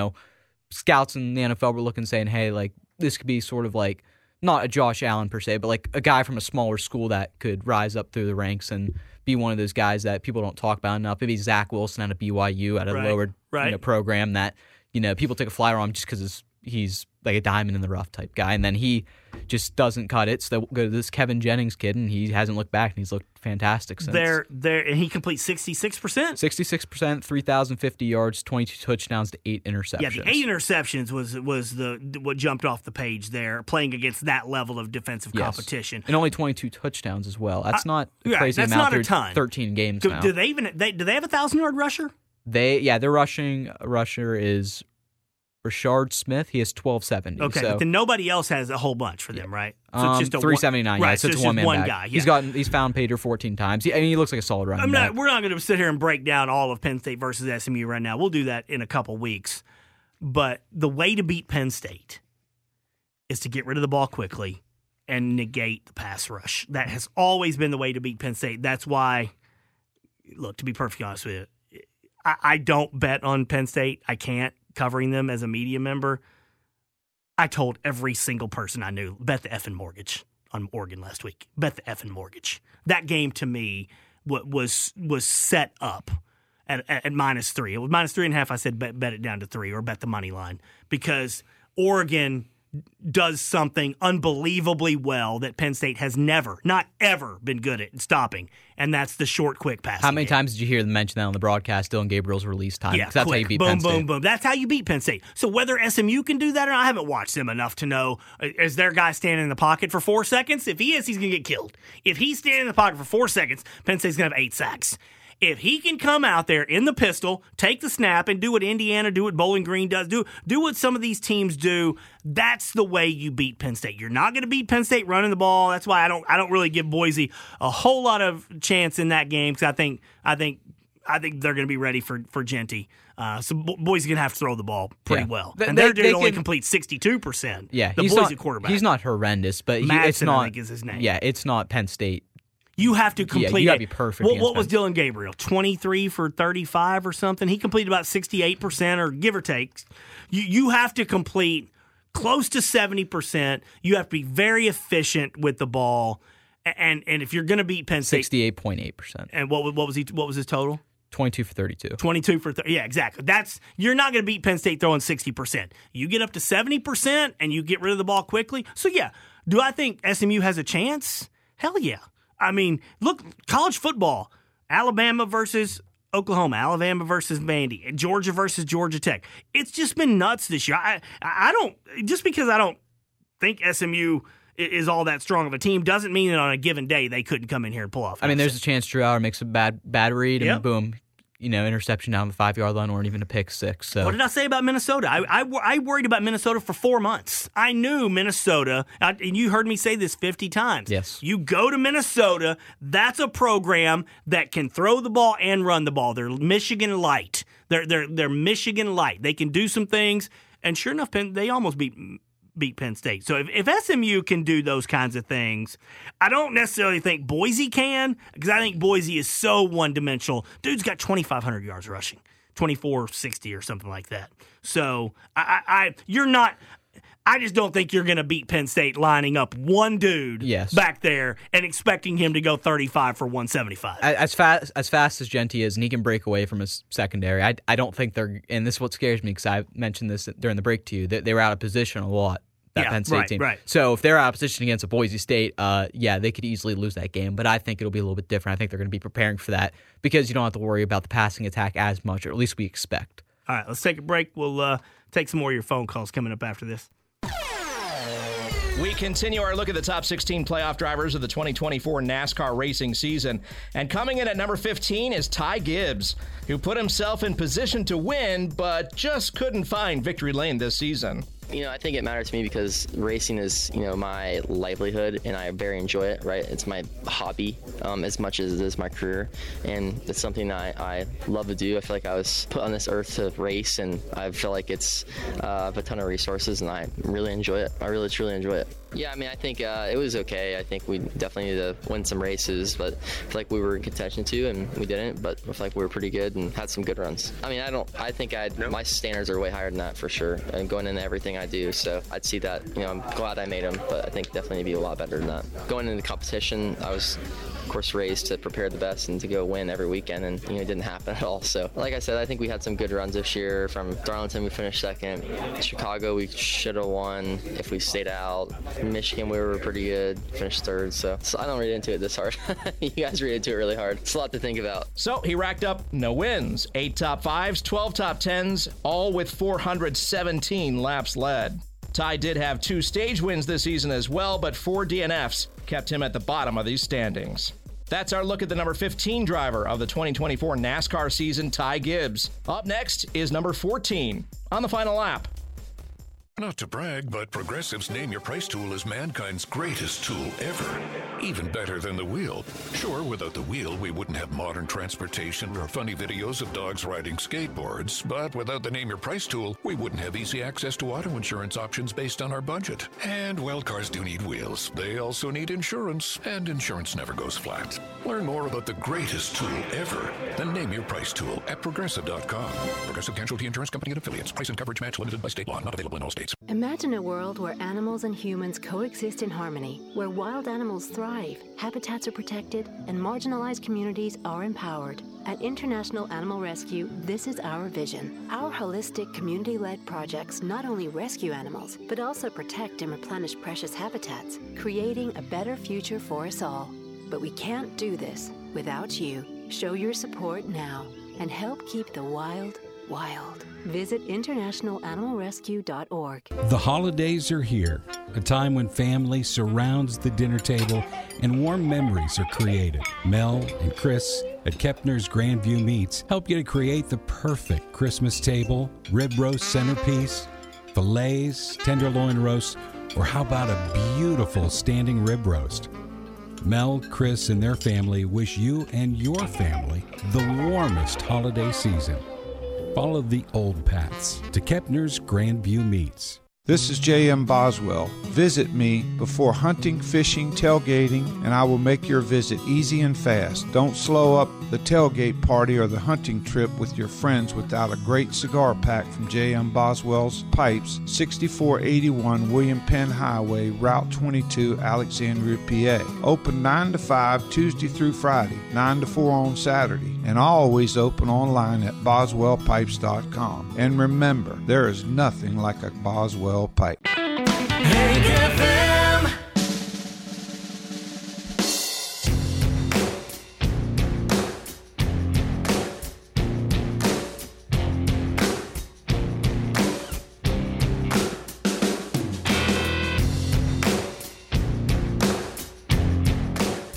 scouts in the NFL were looking, saying, "Hey, like this could be sort of like." Not a Josh Allen per se, but like a guy from a smaller school that could rise up through the ranks and be one of those guys that people don't talk about enough. Maybe Zach Wilson at a BYU at a lower program that people take a flyer on just because he's like a diamond in the rough type guy, and then he just doesn't cut it. So they go to this Kevin Jennings kid, and he hasn't looked back, and he's looked fantastic since. And he completes 66%? 66%, 3,050 yards, 22 touchdowns to 8 interceptions. Yeah, the 8 interceptions was what jumped off the page there, playing against that level of defensive competition. And only 22 touchdowns as well. That's not a crazy amount. That's not a ton. 13 games now. Do they have a 1,000-yard rusher? Their rushing rusher is Rashard Smith. He has 1,270. Okay, so. but then nobody else has a whole bunch for them, right? So it's just 379. Right, so it's just one guy. Yeah. He's found Pater 14 times. He looks like a solid running back. We're not going to sit here and break down all of Penn State versus SMU right now. We'll do that in a couple weeks. But the way to beat Penn State is to get rid of the ball quickly and negate the pass rush. That has always been the way to beat Penn State. That's why, look, to be perfectly honest with you, I don't bet on Penn State. I can't, covering them as a media member. I told every single person I knew, bet the effing mortgage on Oregon last week. Bet the effing mortgage. That game to me was set up at -3. It was -3.5. I said bet it down to 3 or bet the money line because Oregon does something unbelievably well that Penn State has never, not ever, been good at stopping, and that's the short, quick passing. How many times did you hear them mention that on the broadcast, Dylan Gabriel's release time? Yeah, that's quick. How you beat boom, Penn State. Boom, boom. That's how you beat Penn State. So whether SMU can do that or not, I haven't watched them enough to know, is their guy standing in the pocket for 4 seconds? If he is, he's going to get killed. If he's standing in the pocket for 4 seconds, Penn State's going to have 8 sacks. If he can come out there in the pistol, take the snap, and do what Indiana, do what Bowling Green does, do what some of these teams do, that's the way you beat Penn State. You're not going to beat Penn State running the ball. That's why I don't really give Boise a whole lot of chance in that game because I think they're going to be ready for Genty. So Boise's going to have to throw the ball pretty well. And their dude only completes 62%. Yeah, the Boise quarterback. He's not horrendous, but Madsen, I think is his name. Yeah, it's not Penn State. You have to complete. Yeah, you got to be perfect. What was Dylan Gabriel? 23 for 35 or something? He completed about 68% or give or take. You have to complete close to 70%. You have to be very efficient with the ball. And if you're going to beat Penn State, 68.8%. And what was his total? 22 for 32. 22 for 30. Yeah, exactly. You're not going to beat Penn State throwing 60%. You get up to 70% and you get rid of the ball quickly. So yeah, Do I think SMU has a chance? Hell yeah. I mean, look, college football, Alabama versus Oklahoma, Alabama versus Vandy, Georgia versus Georgia Tech. It's just been nuts this year. I don't, just because I don't think SMU is all that strong of a team doesn't mean that on a given day they couldn't come in here and pull off. I mean, there's a chance Drew Allar makes a bad read and boom, interception down the 5-yard line or even a pick six. So what did I say about Minnesota? I worried about Minnesota for 4 months. I knew Minnesota, and you heard me say this 50 times. Yes. You go to Minnesota, that's a program that can throw the ball and run the ball. They're Michigan light. They're Michigan light. They can do some things, and sure enough, they almost beat Penn State. So if SMU can do those kinds of things, I don't necessarily think Boise can, because I think Boise is so one-dimensional. Dude's got 2,500 yards rushing, 2,460 or something like that. So I just don't think you're going to beat Penn State lining up one dude back there and expecting him to go 35 for 175. As fast as Genty is, and he can break away from his secondary, I don't think they're – and this is what scares me because I mentioned this during the break to you, that they were out of position a lot, that Penn State team. Right. So if they're out of position against a Boise State, they could easily lose that game. But I think it'll be a little bit different. I think they're going to be preparing for that because you don't have to worry about the passing attack as much, or at least we expect. All right, let's take a break. We'll take some more of your phone calls coming up after this. We continue our look at the top 16 playoff drivers of the 2024 NASCAR racing season. And coming in at number 15 is Ty Gibbs, who put himself in position to win, but just couldn't find victory lane this season. I think it matters to me because racing is, my livelihood, and I very enjoy it, right? It's my hobby as much as it is my career, and it's something I love to do. I feel like I was put on this earth to race, and I feel like it's a ton of resources, and I really enjoy it. I really, truly enjoy it. Yeah, I think it was okay. I think we definitely need to win some races, but I feel like we were in contention too, and we didn't, but I feel like we were pretty good and had some good runs. I think my standards are way higher than that for sure, and going into everything I do, so I'd see that. I'm glad I made them, but I think definitely need to be a lot better than that. Going into the competition, I was, of course, raised to prepare the best and to go win every weekend, and it didn't happen at all. So, like I said, I think we had some good runs this year. From Darlington, we finished second. Chicago, we should have won if we stayed out. Michigan, we were pretty good, finished third. So I don't read into it this hard. You guys read into it really hard. It's a lot to think about. So he racked up no wins, 8 top 5s, 12 top 10s, all with 417 laps led. Ty did have 2 stage wins this season as well, but 4 DNFs kept him at the bottom of these standings. That's our look at the number 15 driver of the 2024 NASCAR season, Ty Gibbs. Up next is number 14 on the final lap. Not to brag, but Progressive's Name Your Price tool is mankind's greatest tool ever. Even better than the wheel. Sure, without the wheel, we wouldn't have modern transportation or funny videos of dogs riding skateboards. But without the Name Your Price tool, we wouldn't have easy access to auto insurance options based on our budget. And, well, cars do need wheels. They also need insurance, and insurance never goes flat. Learn more about the greatest tool ever, the Name Your Price tool at Progressive.com. Progressive Casualty Insurance Company and Affiliates. Price and coverage match limited by state law. Not available in all states. Imagine a world where animals and humans coexist in harmony, where wild animals thrive, habitats are protected, and marginalized communities are empowered. At International Animal Rescue, this is our vision. Our holistic, community-led projects not only rescue animals, but also protect and replenish precious habitats, creating a better future for us all. But we can't do this without you. Show your support now and help keep the wild, wild. Visit internationalanimalrescue.org. The holidays are here, a time when family surrounds the dinner table and warm memories are created. Mel and Chris at Kepner's Grandview Meats help you to create the perfect Christmas table, rib roast centerpiece, fillets, tenderloin roast, or how about a beautiful standing rib roast? Mel, Chris, and their family wish you and your family the warmest holiday season. Follow the old paths to Kepner's Grandview Meats. This is J.M. Boswell. Visit me before hunting, fishing, tailgating, and I will make your visit easy and fast. Don't slow up the tailgate party or the hunting trip with your friends without a great cigar pack from J.M. Boswell's Pipes, 6481 William Penn Highway, Route 22, Alexandria, PA. Open 9 to 5 Tuesday through Friday, 9 to 4 on Saturday, and always open online at boswellpipes.com. And remember, there is nothing like a Boswell pipe. Hank FM.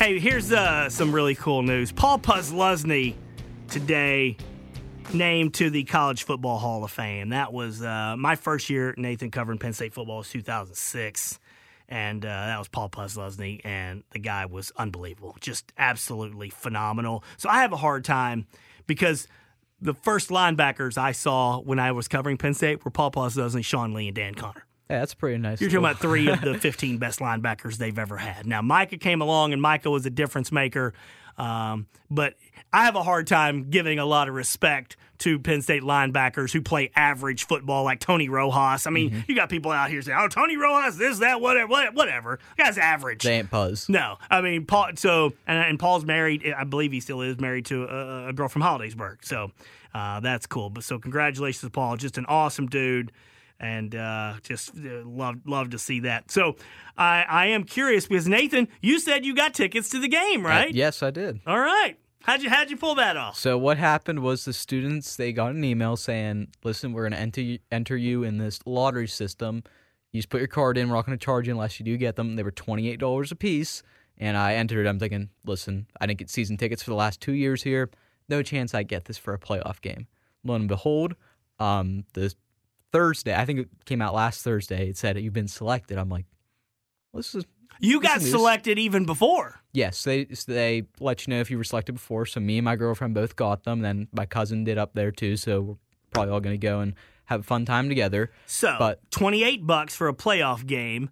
Hey, here's some really cool news. Paul Posluszny today named to the College Football Hall of Fame. That was my first year, Nathan, covering Penn State football was 2006. And that was Paul Posluszny, and the guy was unbelievable. Just absolutely phenomenal. So I have a hard time because the first linebackers I saw when I was covering Penn State were Paul Posluszny, Sean Lee, and Dan Connor. Yeah, that's pretty nice. You're talking about 3 of the 15 best linebackers they've ever had. Now, Micah came along, and Micah was a difference maker. But I have a hard time giving a lot of respect to Penn State linebackers who play average football like Tony Rojas. I mean, you got people out here saying, oh, Tony Rojas, this, that, whatever. The guy's average. They ain't Puzz. No. I mean, Paul. So, and Paul's married. I believe he still is married to a girl from Hollidaysburg. So that's cool. But so congratulations to Paul. Just an awesome dude. And just love to see that. So I am curious because, Nathan, you said you got tickets to the game, right? Yes, I did. All right. How'd you pull that off? So what happened was the students, they got an email saying, listen, we're going to enter you in this lottery system. You just put your card in. We're not going to charge you unless you do get them. They were $28 a piece. And I entered. I'm thinking, listen, I didn't get season tickets for the last 2 years here. No chance I get this for a playoff game. Lo and behold, the Thursday, I think it came out last Thursday, it said, you've been selected. I'm like, well, this is... You got selected even before. Yes, they let you know if you were selected before. So me and my girlfriend both got them. Then my cousin did up there too. So we're probably all going to go and have a fun time together. So, but $28 for a playoff game.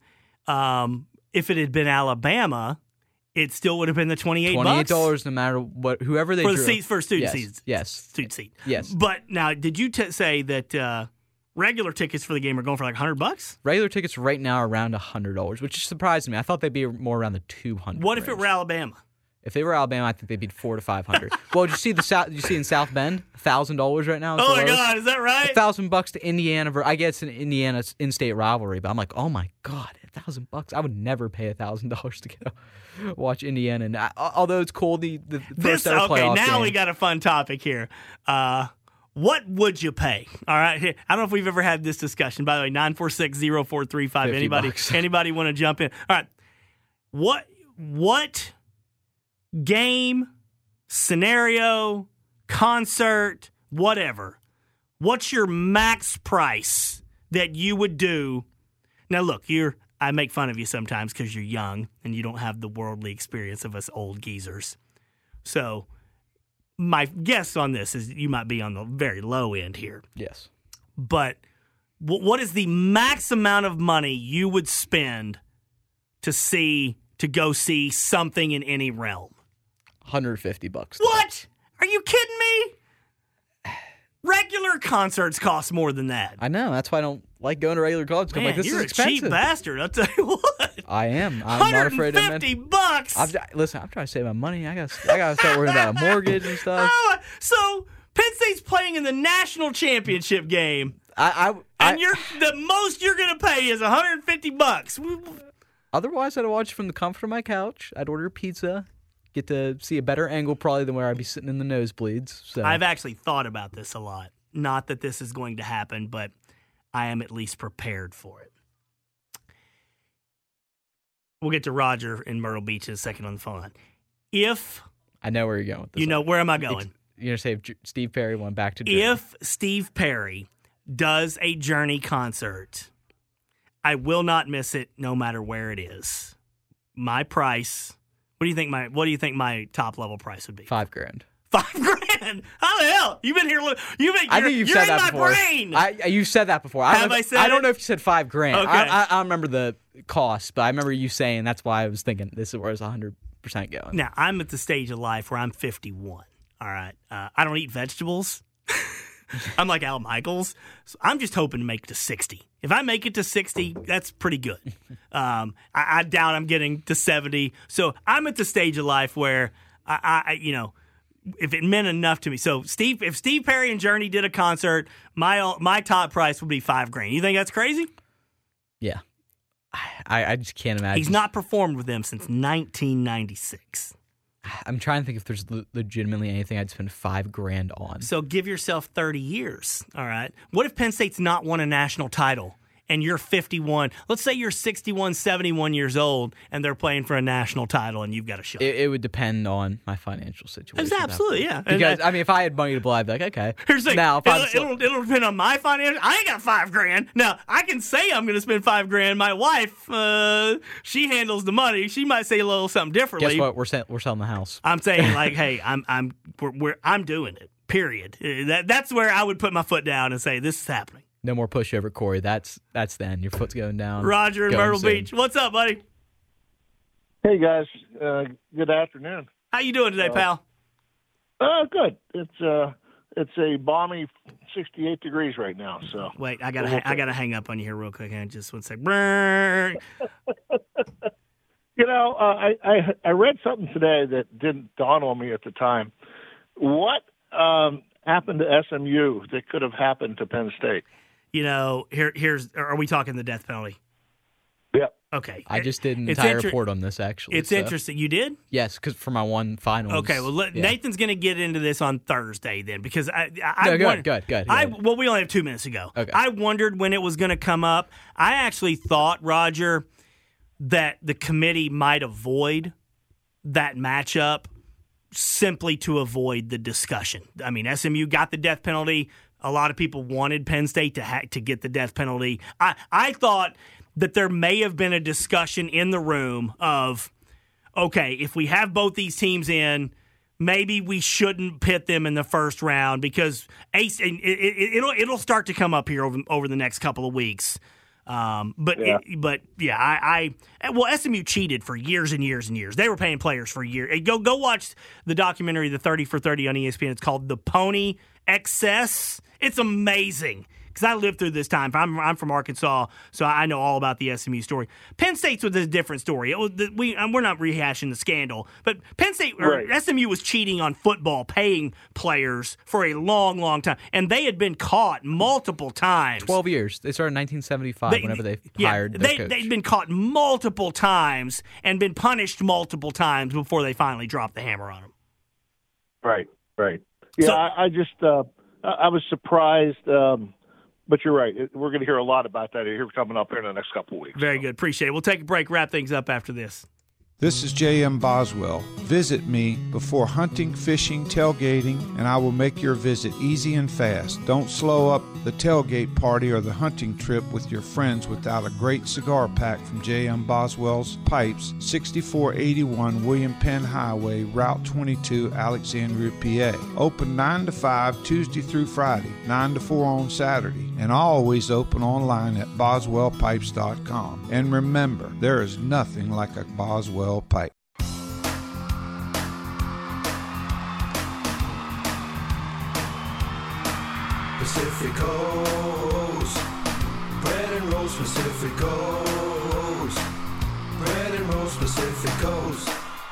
If it had been Alabama, it still would have been the $28. $28 no matter what, whoever they for drew. The seats for student seats. Yes, student seat. Yes. But now, did you say that? Regular tickets for the game are going for like $100? Regular tickets right now are around $100, which surprised me. I thought they'd be more around the $200. What if it were Alabama? If they were Alabama, I think they'd be $400 to $500. Well, did you see in South Bend $1,000 right now? Oh my God, is that right? $1,000 to Indiana. I guess it's an Indiana in-state rivalry, but I'm like, oh my God, $1,000. I would never pay $1,000 to go watch Indiana. And although it's cool, the first ever playoff now game. We got a fun topic here. What would you pay? All right. I don't know if we've ever had this discussion. By the way, 946-0435. Anybody want to jump in? All right. What game, scenario, concert, whatever, what's your max price that you would do? Now, look, I make fun of you sometimes because you're young and you don't have the worldly experience of us old geezers. So my guess on this is you might be on the very low end here. Yes. But what is the max amount of money you would spend to go see something in any realm? $150. What? Are you kidding me? Regular concerts cost more than that. I know. That's why I don't like going to regular concerts. Man, I'm like, this you're is expensive. A cheap bastard. I'll tell you what. I am. I'm not afraid of $150. Listen, I'm trying to save my money. I gotta start worrying about a mortgage and stuff. So Penn State's playing in the national championship game, and the most you're gonna pay is $150. Otherwise, I'd watch from the comfort of my couch. I'd order pizza. Get to see a better angle probably than where I'd be sitting in the nosebleeds. So. I've actually thought about this a lot. Not that this is going to happen, but I am at least prepared for it. We'll get to Roger in Myrtle Beach in a second on the phone. I know where you're going with this. You know, where am I going? You're going to say if Steve Perry went back to Journey. If Steve Perry does a Journey concert, I will not miss it no matter where it is. My price... What do you think my top level price would be? $5,000. $5,000? How the hell? You've been here. I think you've said that before. Brain. You said that before. Have I said it? I don't know if you said $5,000. Okay. I don't remember the cost, but I remember you saying that's why I was thinking this is where it's 100% going. Now I'm at the stage of life where I'm 51. All right, I don't eat vegetables. I'm like Al Michaels. So I'm just hoping to make it to 60. If I make it to 60, that's pretty good. I doubt I'm getting to 70. So I'm at the stage of life where if it meant enough to me. So if Steve Perry and Journey did a concert, my top price would be $5,000. You think that's crazy? Yeah. I just can't imagine. He's not performed with them since 1996. I'm trying to think if there's legitimately anything I'd spend $5,000 on. So give yourself 30 years, all right? What if Penn State's not won a national title and you're 51. Let's say you're 61, 71 years old, and they're playing for a national title, and you've got a shot. It would depend on my financial situation. Absolutely, yeah. Because, if I had money to blow, I'd be like, okay. Here's the thing. Now, it'll depend on my financial. I ain't got $5,000. Now, I can say I'm going to spend $5,000. My wife, she handles the money. She might say a little something differently. Guess what? We're selling the house. I'm saying, like, hey, I'm doing it. Period. That's where I would put my foot down and say this is happening. No more pushover, Corey. That's then. Your foot's going down. Roger in Myrtle Beach. What's up, buddy? Hey, guys. Good afternoon. How you doing today, pal? Good. It's a balmy 68 degrees right now. So wait, I gotta hang up on you here real quick. And just one sec. I read something today that didn't dawn on me at the time. What happened to SMU that could have happened to Penn State? Are we talking the death penalty? Yep. Okay. I just did an entire report on this, actually. It's interesting. You did? Yes, because for my one final. Okay, well, Nathan's going to get into this on Thursday then, because Go ahead. Well, we only have 2 minutes to go. Okay. I wondered when it was going to come up. I actually thought, Roger, that the committee might avoid that matchup simply to avoid the discussion. I mean, SMU got the death penalty. A lot of people wanted Penn State to get the death penalty. I thought that there may have been a discussion in the room of, okay, if we have both these teams in, maybe we shouldn't pit them in the first round, because it'll start to come up here over the next couple of weeks. SMU cheated for years and years and years. They were paying players for years. Go watch the documentary, The 30 for 30 on ESPN. It's called The Pony Excess. It's amazing, because I lived through this time. I'm from Arkansas, so I know all about the SMU story. Penn State's was a different story. We're not rehashing the scandal, but Penn State or SMU was cheating on football, paying players for a long, long time, and they had been caught multiple times. 12 years. They started in 1975 whenever they hired their coach. They'd been caught multiple times and been punished multiple times before they finally dropped the hammer on them. Right. Yeah, so, I was surprised. But you're right. We're going to hear a lot about that here coming up here in the next couple of weeks. Very good. Appreciate it. We'll take a break, wrap things up after this. This is J.M. Boswell. Visit me before hunting, fishing, tailgating, and I will make your visit easy and fast. Don't slow up the tailgate party or the hunting trip with your friends without a great cigar pack from J.M. Boswell's Pipes, 6481 William Penn Highway, Route 22, Alexandria, PA. Open 9 to 5 Tuesday through Friday, 9 to 4 on Saturday, and always open online at boswellpipes.com. And remember, there is nothing like a Boswell pipe. Pacific Coast, bread and rolls Pacific Coast, bread and rolls Pacific Coast,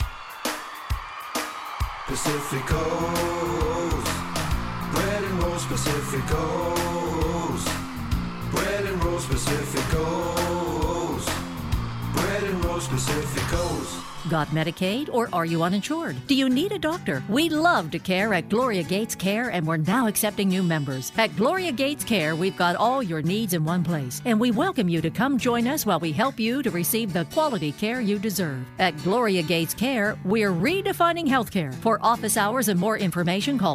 Pacific Coast, bread and rolls Pacific Coast, bread and rolls Pacific Coast, bread and rolls Pacific Coast. Got Medicaid or are you uninsured? Do you need a doctor? We love to care at Gloria Gates Care, and we're now accepting new members. At Gloria Gates Care, we've got all your needs in one place, and we welcome you to come join us while we help you to receive the quality care you deserve. At Gloria Gates Care, we're redefining healthcare. For office hours and more information, call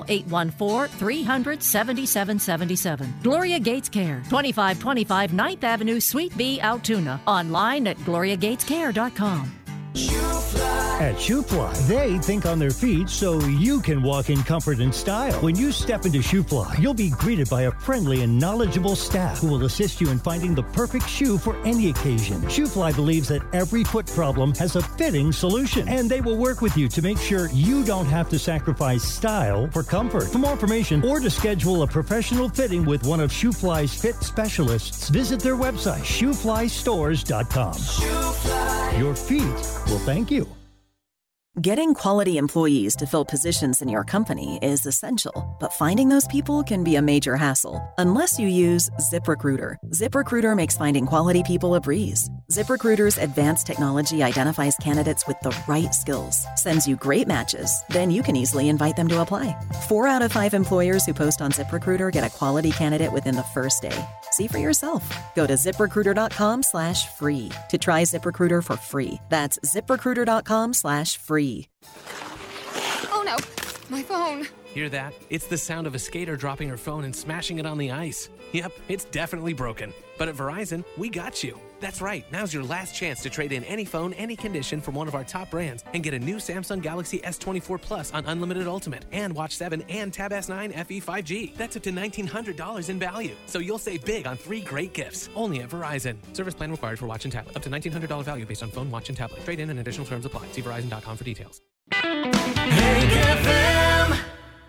814-300-7777. Gloria Gates Care, 2525 9th Avenue, Suite B, Altoona. Online at gloriagatescare.com. At ShoeFly, they think on their feet so you can walk in comfort and style. When you step into ShoeFly, you'll be greeted by a friendly and knowledgeable staff who will assist you in finding the perfect shoe for any occasion. ShoeFly believes that every foot problem has a fitting solution, and they will work with you to make sure you don't have to sacrifice style for comfort. For more information or to schedule a professional fitting with one of ShoeFly's fit specialists, visit their website, shoeflystores.com. ShoeFly. Your feet will thank you. Getting quality employees to fill positions in your company is essential, but finding those people can be a major hassle unless you use ZipRecruiter. ZipRecruiter makes finding quality people a breeze. ZipRecruiter's advanced technology identifies candidates with the right skills, sends you great matches, then you can easily invite them to apply. 4 out of 5 employers who post on ZipRecruiter get a quality candidate within the first day. See for yourself. Go to ZipRecruiter.com/free to try ZipRecruiter for free. That's ZipRecruiter.com/free. Oh no, my phone. Hear that? It's the sound of a skater dropping her phone and smashing it on the ice. Yep, it's definitely broken. But at Verizon, we got you. That's right. Now's your last chance to trade in any phone, any condition from one of our top brands and get a new Samsung Galaxy S24 Plus on Unlimited Ultimate and Watch 7 and Tab S9 FE 5G. That's up to $1,900 in value. So you'll save big on 3 great gifts. Only at Verizon. Service plan required for watch and tablet. Up to $1,900 value based on phone, watch, and tablet. Trade in and additional terms apply. See Verizon.com for details. Hank FM.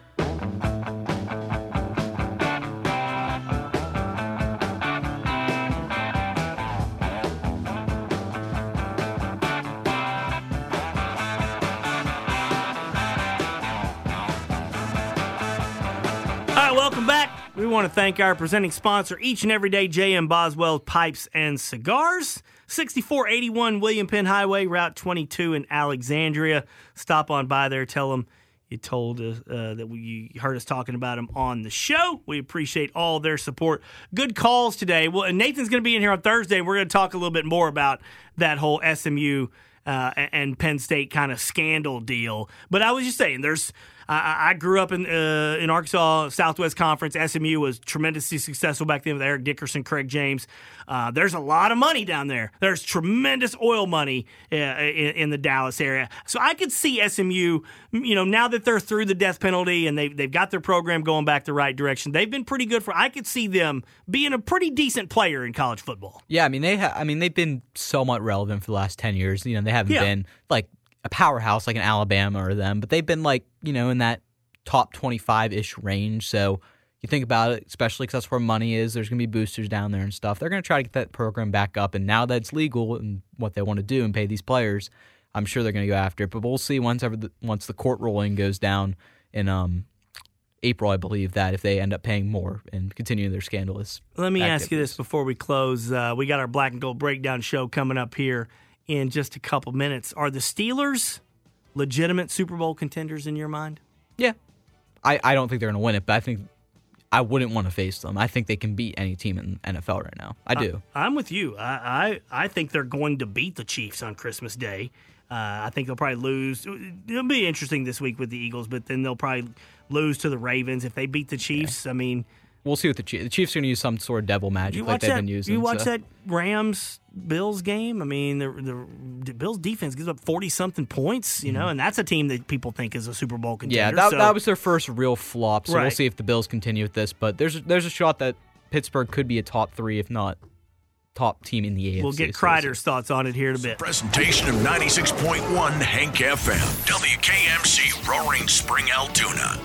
Welcome back. We want to thank our presenting sponsor each and every day, J.M. Boswell Pipes and Cigars, 6481 William Penn Highway, Route 22 in Alexandria. Stop on by there. Tell them you told us that you heard us talking about them on the show. We appreciate all their support. Good calls today. Well, and Nathan's going to be in here on Thursday, and we're going to talk a little bit more about that whole SMU and Penn State kind of scandal deal. But I was just saying, I grew up in Arkansas Southwest Conference. SMU was tremendously successful back then with Eric Dickerson, Craig James. There's a lot of money down there. There's tremendous oil money in the Dallas area. So I could see SMU, now that they're through the death penalty and they've got their program going back the right direction. They've been pretty good I could see them being a pretty decent player in college football. Yeah, they've been somewhat relevant for the last 10 years. They haven't been like a powerhouse like an Alabama or them, but they've been in that top 25-ish range. So you think about it, especially because that's where money is. There's going to be boosters down there and stuff. They're going to try to get that program back up. And now that it's legal and what they want to do and pay these players, I'm sure they're going to go after it. But we'll see once the court ruling goes down in April, I believe, that if they end up paying more and continue their scandalous Let me activities. ask you this before we close. We got our Black and Gold Breakdown show coming up here in just a couple minutes. Are the Steelers legitimate Super Bowl contenders in your mind? Yeah. I don't think they're going to win it, but I think I wouldn't want to face them. I think they can beat any team in NFL right now. I do. I'm with you. I think they're going to beat the Chiefs on Christmas Day. I think they'll probably lose. It'll be interesting this week with the Eagles, but then they'll probably lose to the Ravens. If they beat the Chiefs, yeah. We'll see what the Chiefs are going to use some sort of devil magic like they've been using. You watch that Rams-Bills game? The Bills defense gives up 40-something points, and that's a team that people think is a Super Bowl contender. Yeah, that was their first real flop, so right. We'll see if the Bills continue with this. But there's a shot that Pittsburgh could be a top 3, if not top team in the AFC. We'll get Kreider's thoughts on it here in a bit. Presentation of 96.1 Hank FM, WKMC, Roaring Spring, Altoona.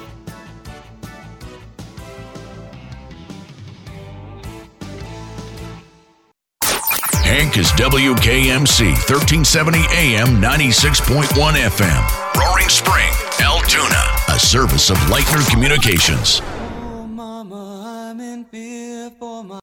Hank is WKMC, 1370 AM, 96.1 FM. Roaring Spring, Altoona, a service of Leitner Communications.